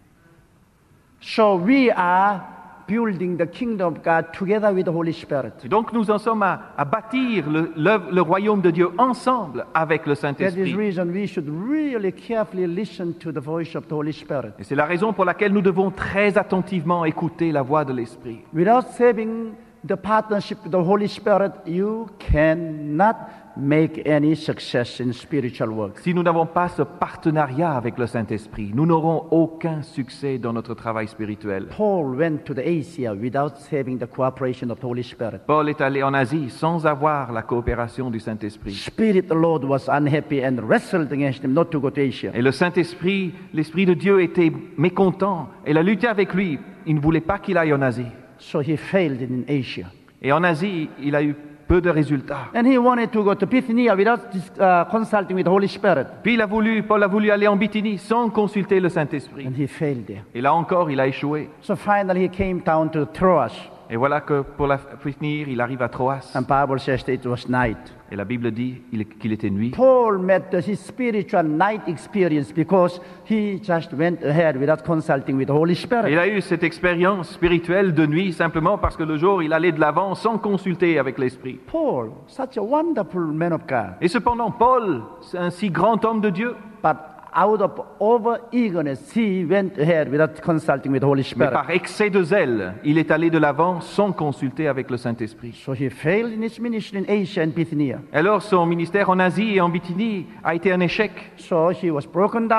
So we are building the kingdom of God together with the Holy Spirit. Et donc nous en sommes à, à bâtir le, le, le royaume de Dieu ensemble avec le That is the Saint-Esprit. reason we should really carefully listen to the voice of the Holy Spirit. Et c'est la raison pour laquelle nous devons très attentivement écouter la voix de l'Esprit. Without saving the partnership with the Holy Spirit, you cannot make any success in spiritual work. Si nous n'avons pas ce partenariat avec le Saint-Esprit, nous n'aurons aucun succès dans notre travail spirituel. Paul went to the Asia without having the cooperation of the Holy Spirit. Paul est allé en Asie sans avoir la coopération du Saint-Esprit. Spirit of the Lord was unhappy and wrestled against him not to go to Asia. Et le Saint-Esprit, l'Esprit de Dieu était mécontent. Il a lutté avec lui. Il ne voulait pas qu'il aille en Asie. So he failed in Asia. Et en Asie, il a eu peu de résultats. And he wanted to go to Bithynia without uh, consulting with the Holy Spirit. Puis il a voulu, Paul a voulu aller en Bithynie sans consulter le Saint-Esprit. And he failed there. Et là encore, il a échoué. So finally he came down to Troas. Et voilà que pour la finir, il arrive à Troas. And Bible says that it was night. Et la Bible dit il- qu'il était nuit. Paul met his spiritual night experience because he just went ahead without consulting with the Holy Il Spirit. a eu cette expérience spirituelle de nuit simplement parce que le jour, il allait de l'avant sans consulter avec l'Esprit. Paul, such a wonderful man of God. Et cependant, Paul, c'est un si grand homme de Dieu, But out of over eagerness, he went ahead without consulting with the Holy mais Spirit. par excès de zèle, il est allé de l'avant sans consulter avec le Saint-Esprit. So he failed in his ministry in Asia and Bithynia. Alors son ministère en Asie et en Bithynie a été un échec. So he was broken down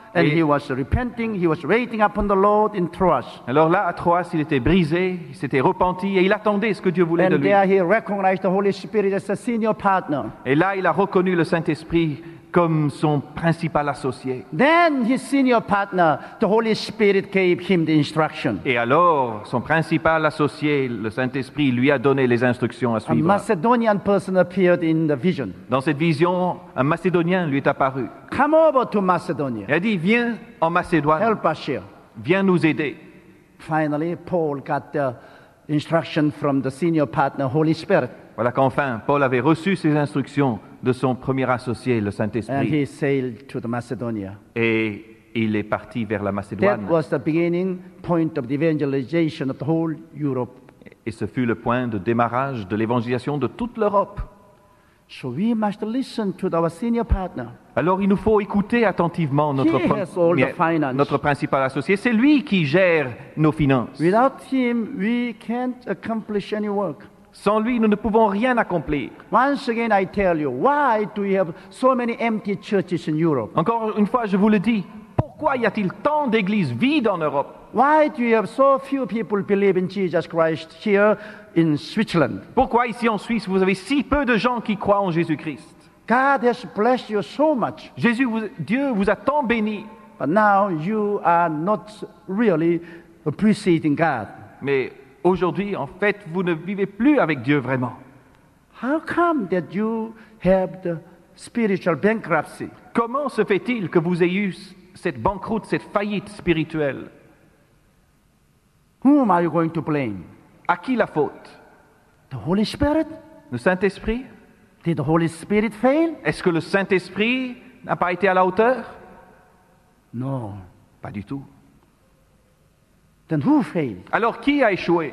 and Et- he was repenting. He was waiting upon the Lord in Troas. Alors là, à Troas, il était brisé, il s'était repenti et il attendait ce que Dieu voulait de And lui. there he recognized the Holy Spirit as a senior partner. Et là, il a reconnu le Saint-Esprit comme son principal associé. Then his senior partner, the Holy Spirit gave him the instruction. Et alors, son principal associé, le Saint-Esprit, lui a donné les instructions à A suivre. Macedonian person appeared in the vision. Dans cette vision, un Macédonien lui est apparu. Come over to Macedonia. Il a dit, viens en Macédoine, Help us here. viens nous aider. Finally, Paul got the instruction from the senior partner, Holy Spirit. Voilà qu'enfin, Paul avait reçu ces instructions de son premier associé, le And Saint-Esprit. he sailed to the Macedonia. Et il est parti vers la That Macédoine. was the beginning point of the evangelization of the whole Europe. Et ce fut le point de démarrage de l'évangélisation de toute l'Europe. So we must listen to our senior partner. Alors il nous faut écouter attentivement notre, He has all the finance. notre principal associé. C'est lui qui gère nos finances. Without him, we can't accomplish any work. Sans lui, nous ne pouvons rien accomplir. Once again, I tell you, why do we have so many empty churches in Europe? Encore une fois, je vous le dis, pourquoi y a-t-il tant d'églises vides en Europe? Why do you have so few people believe in Jesus Christ here in Switzerland? Pourquoi ici en Suisse, vous avez si peu de gens qui croient en Jésus-Christ? God has blessed you so much, Jésus, vous- Dieu vous a tant béni, but now you are not really appreciating God. mais aujourd'hui, en fait, vous ne vivez plus avec Dieu vraiment. How come that you have the spiritual bankruptcy? Comment se fait-il que vous ayez eu cette banqueroute, cette faillite spirituelle? Whom are you going to blame? À qui la faute? The Holy Spirit? Le Saint-Esprit? Did the Holy Spirit fail? Est-ce que le Saint-Esprit n'a pas été à la hauteur? No. Pas du tout. Then who failed? Alors qui a échoué?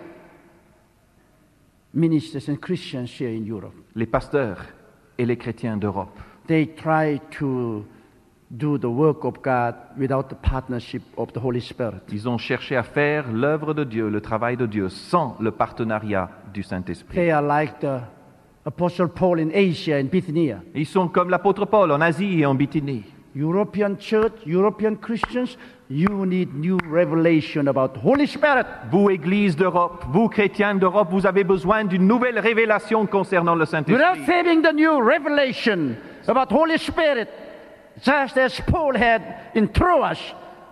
Ministers and Christians here in Europe. Les pasteurs et les chrétiens d'Europe. They try to do the work of God without the partnership of the Holy Spirit. Ils ont cherché à faire l'œuvre de Dieu, le travail de Dieu, sans le partenariat du Saint-Esprit. They are like the Apostle Paul in Asia and Bithynia. Ils sont comme l'apôtre Paul en Asie et en Bithynie. European church, European Christians, you need new revelation about the Holy Spirit. Vous, Église d'Europe, vous, chrétiens d'Europe, vous avez besoin d'une nouvelle révélation concernant le Without Saint-Esprit. having the new revelation about Holy Spirit, just as Paul had in Troas,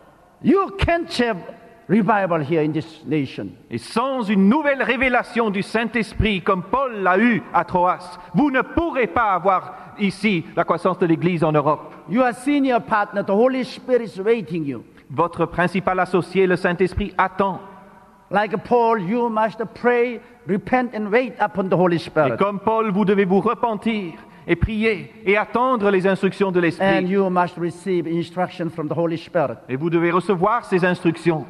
you can't have revival here in this nation. Et sans une nouvelle révélation du Saint-Esprit, comme Paul l'a eu à Troas, vous ne pourrez pas avoir ici la croissance de l'Église en Europe. Your senior partner, the Holy Spirit is waiting you. Votre principal associé, le Saint-Esprit, attend. Like Paul, you must pray, repent and wait upon the Holy Et Spirit. comme Paul, vous devez vous repentir et prier et attendre les instructions de And l'Esprit. you must receive instruction from the Holy Spirit. Et vous devez recevoir ces instructions.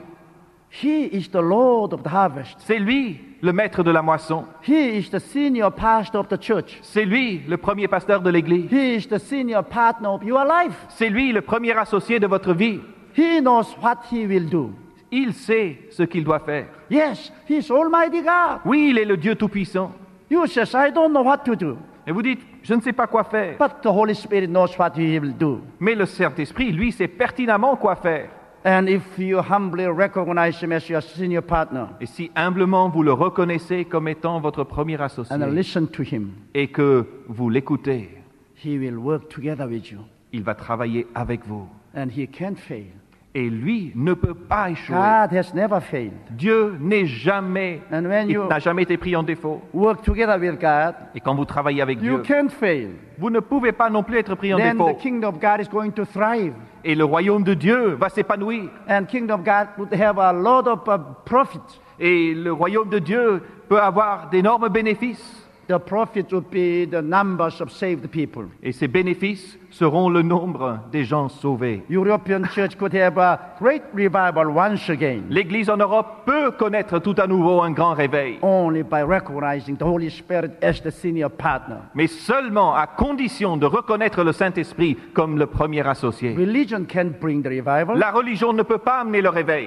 He is the Lord of the harvest. C'est lui, le maître de la moisson. He is the senior pastor of the church. C'est lui, le premier pasteur de l'Église. He is the senior partner of your life. C'est lui, le premier associé de votre vie. He knows what he will do. Il sait ce qu'il doit faire. Yes, he is Almighty God. Oui, il est le Dieu Tout-Puissant. You says, I don't know what to do. Et vous dites, je ne sais pas quoi faire. But the Holy Spirit knows what he will do. Mais le Saint-Esprit, lui, sait pertinemment quoi faire. And if you humbly recognize him as your senior partner Et si humblement vous le reconnaissez comme étant votre premier associé and listen to him, et que vous l'écoutez, he will work together with you. il va travailler avec vous. And he can't fail. Et lui ne peut pas échouer. God has never failed. Dieu n'est jamais, And when il you n'a jamais été pris en défaut. work together with God, Et quand vous travaillez avec you Dieu, can't fail. vous ne pouvez pas non plus être pris en Then the défaut. kingdom of God is going to thrive. Et le royaume de Dieu va s'épanouir. And kingdom of God would have a lot of uh, profit. Et le royaume de Dieu peut avoir d'énormes bénéfices. The profit would be the numbers of saved people. Et ces bénéfices seront le nombre des gens sauvés. European church could have a great revival once again, L'Église en Europe peut connaître tout à nouveau un grand réveil, only by recognizing the Holy Spirit as the senior partner. mais seulement à condition de reconnaître le Saint-Esprit comme le premier associé. Religion can't bring the revival. La religion ne peut pas amener le réveil.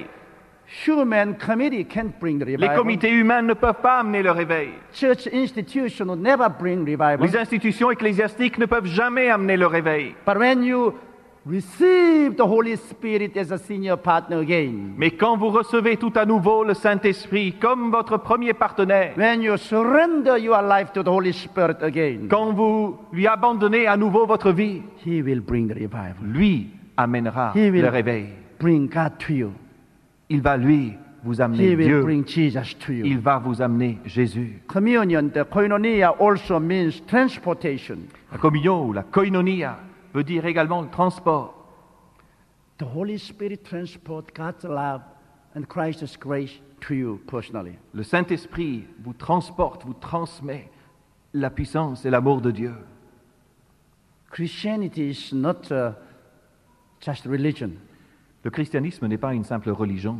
Human committee can't bring the Les revival. comités humains ne peuvent pas amener le réveil. Church institution will never bring revival. Les institutions ecclésiastiques ne peuvent jamais amener le réveil. But when you receive the Holy Spirit as a senior partner again. Mais quand vous recevez tout à nouveau le Saint-Esprit comme votre premier partenaire, When you surrender your life to the Holy Spirit again, quand vous lui abandonnez à nouveau votre vie, He will bring the revival. lui amènera He will le réveil. bring God to you. Il va, lui, vous amener He will Dieu. bring Jesus to you. Il va vous amener Jésus. Communion, the koinonia, also means transportation. La communion ou la koinonia veut dire également le transport. The Holy Spirit transports God's love and Christ's grace to you personally. Le Saint-Esprit vous transporte, vous transmet la puissance et l'amour de Dieu. Christianity is not uh, just religion. Le christianisme n'est pas une simple religion.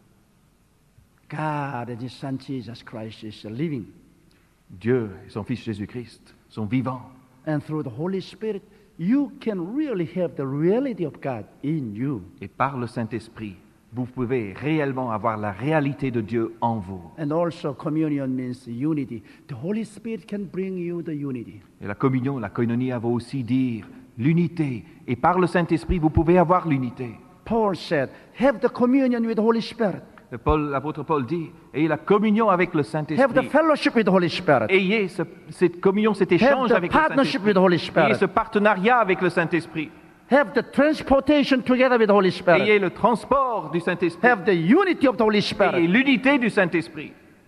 God and His Son Jesus Christ is living. Dieu et son Fils Jésus-Christ sont vivants. And through the Holy Spirit, you can really have the reality of God in you. Et par le Saint-Esprit, vous pouvez réellement avoir la réalité de Dieu en vous. And also communion means unity. The Holy Spirit can bring you the unity. Et la communion, la koinonia veut aussi dire l'unité. Et par le Saint-Esprit, vous pouvez avoir l'unité. Paul said, have the communion with the Holy Spirit. Le Paul, l'apôtre Paul dit, ayez la communion avec le Have the Saint-Esprit. fellowship with the Holy Spirit. Ayez ce- cette communion, cet Have échange the avec le partnership with the Holy Saint-Esprit. Ayez Spirit. ce partenariat avec le Saint-Esprit. Have the transportation together with the Holy Spirit. Ayez le transport du Saint-Esprit. Have the unity of the Holy Ayez Spirit. l'unité du Saint-Esprit.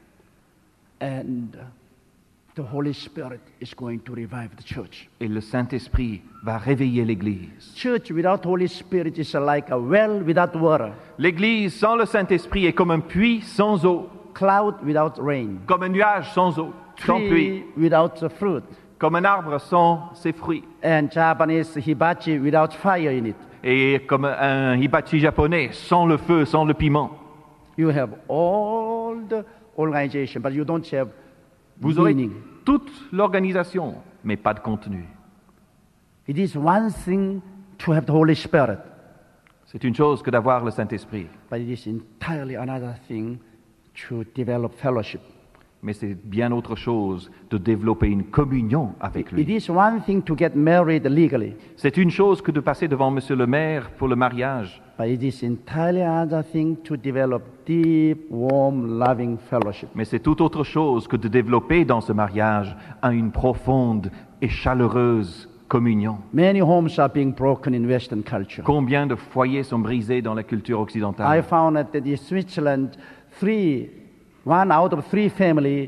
And uh, the Holy Spirit is going to revive the church. Et le Saint-Esprit va réveiller l'Église. Church without Holy Spirit is like a well without water, L'Église sans le Saint-Esprit est comme un puits sans eau, cloud without rain, comme un nuage sans eau, sans pluie, tree without uh, fruit, comme un arbre sans ses fruits, and Japanese hibachi without fire in it. et comme un hibachi japonais sans le feu, sans le piment. You have all the organization, but you don't have Vous aurez meaning. toute l'organisation, mais pas de contenu. It is one thing to have the Holy Spirit, C'est une chose que d'avoir le Saint-Esprit, but it is entirely another thing to develop fellowship. mais c'est bien autre chose de développer une communion avec It lui. is one thing to get married legally, C'est une chose que de passer devant Monsieur le maire pour le mariage, but it is entirely another thing to develop deep, warm, loving fellowship. mais c'est tout autre chose que de développer dans ce mariage une profonde et chaleureuse communion. Many homes are being broken in Western culture. Combien de foyers sont brisés dans la culture I occidentale? found that in Switzerland, three, one out of three family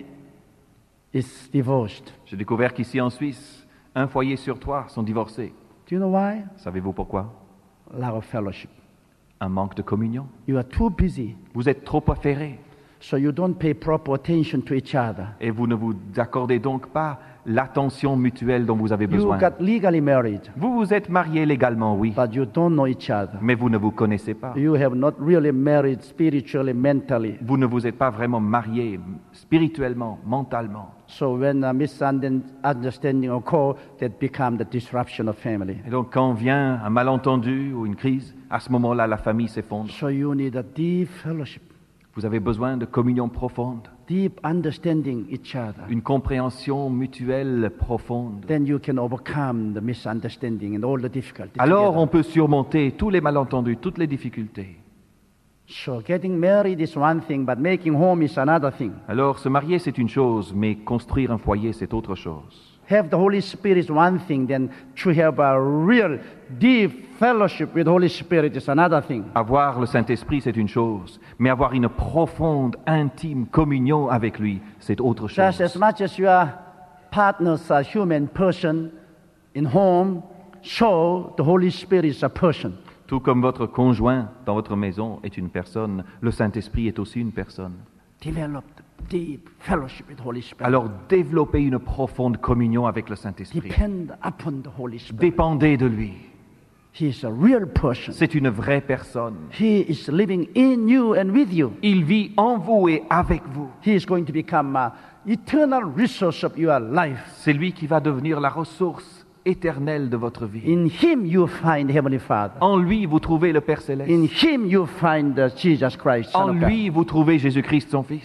is divorced. J'ai découvert qu'ici en Suisse, un foyer sur trois sont divorcés. Do you know why? Savez-vous pourquoi? Lack of fellowship. Un manque de communion. You are too busy, Vous êtes trop affairés so you don't pay proper attention to each other. et vous ne vous accordez donc pas l'attention mutuelle dont vous avez You besoin. got legally married, Vous vous êtes mariés légalement, oui, but you don't know each other. mais vous ne vous connaissez pas. You have not really married spiritually, mentally. Vous ne vous êtes pas vraiment mariés spirituellement, mentalement. So when a misunderstanding occurs, that becomes the disruption of family. Et donc quand vient un malentendu ou une crise, à ce moment-là, la famille s'effondre. So you need a deep fellowship, Vous avez besoin de communion profonde, deep understanding each other. une compréhension mutuelle profonde. Then you can overcome the misunderstanding and all the difficulties. Alors together. on peut surmonter tous les malentendus, toutes les difficultés. So getting married is one thing, but making home is another thing. Alors se marier c'est une chose, mais construire un foyer c'est autre chose. Have the Holy Spirit is one thing, then to have a real deep fellowship with the Holy Spirit is another thing. Avoir le Saint-Esprit c'est une chose, mais avoir une profonde, intime communion avec lui c'est autre Just as chose. much as your partners are human person in home, so the Holy Spirit is a person. Tout comme votre conjoint dans votre maison est une personne, le Saint-Esprit est aussi une personne. Develop deep fellowship with the Holy Spirit. Alors développez une profonde communion avec le Saint-Esprit. Depend upon the Holy Spirit. Dépendez de lui. He is a real person. C'est une vraie personne. He is living in you and with you. Il vit en vous et avec vous. He is going to become an eternal resource of your life. C'est lui qui va devenir la ressource éternelle de votre vie. In Him you find Heavenly Father. En lui, vous trouvez le Père In Céleste. Him you find uh, Jesus Christ, Son En of God. lui, vous trouvez Jésus-Christ, son Fils.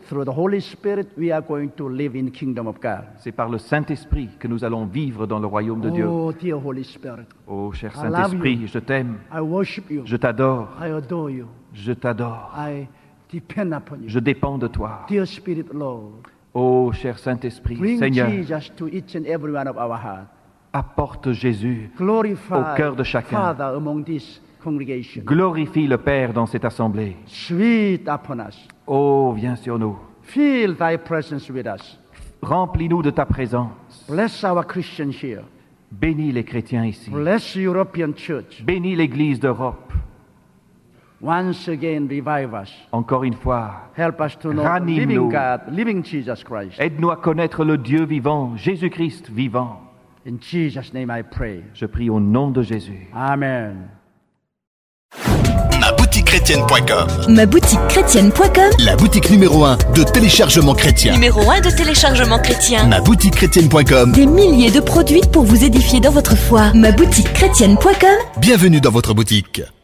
through the Holy Spirit, we are going to live in the kingdom of God. C'est par le Saint-Esprit que nous allons vivre dans le royaume de Dieu. Oh, dear Holy Spirit, Oh, cher I love Saint-Esprit, you. je t'aime, I worship you. je t'adore, I adore you. je t'adore, I depend upon you. je dépends de toi. Dear Spirit, Lord, Oh, cher Saint-Esprit, bring Seigneur, Jesus to each and every one of our hearts. apporte Jésus Glorify au cœur de chacun. Father among this congregation. Glorifie le Père dans cette assemblée. Sweet upon us. Oh, viens sur nous. Feel thy presence with us. Remplis-nous de ta présence. Bless our Christians here. Bénis les chrétiens ici. Bless European church. Bénis l'Église d'Europe. Once again, revive us. Encore une fois, Help us to know Ranime-nous. living God, living Jesus Christ. aide-nous à connaître le Dieu vivant, Jésus-Christ vivant. In Jesus' name I pray. Je prie au nom de Jésus. Amen. ma boutique chrétienne point com, ma boutique chrétienne point com, la boutique numéro un de téléchargement chrétien. numéro un de téléchargement chrétien. ma boutique chrétienne point com, Des milliers de produits pour vous édifier dans votre foi. ma boutique chrétienne point com, bienvenue dans votre boutique.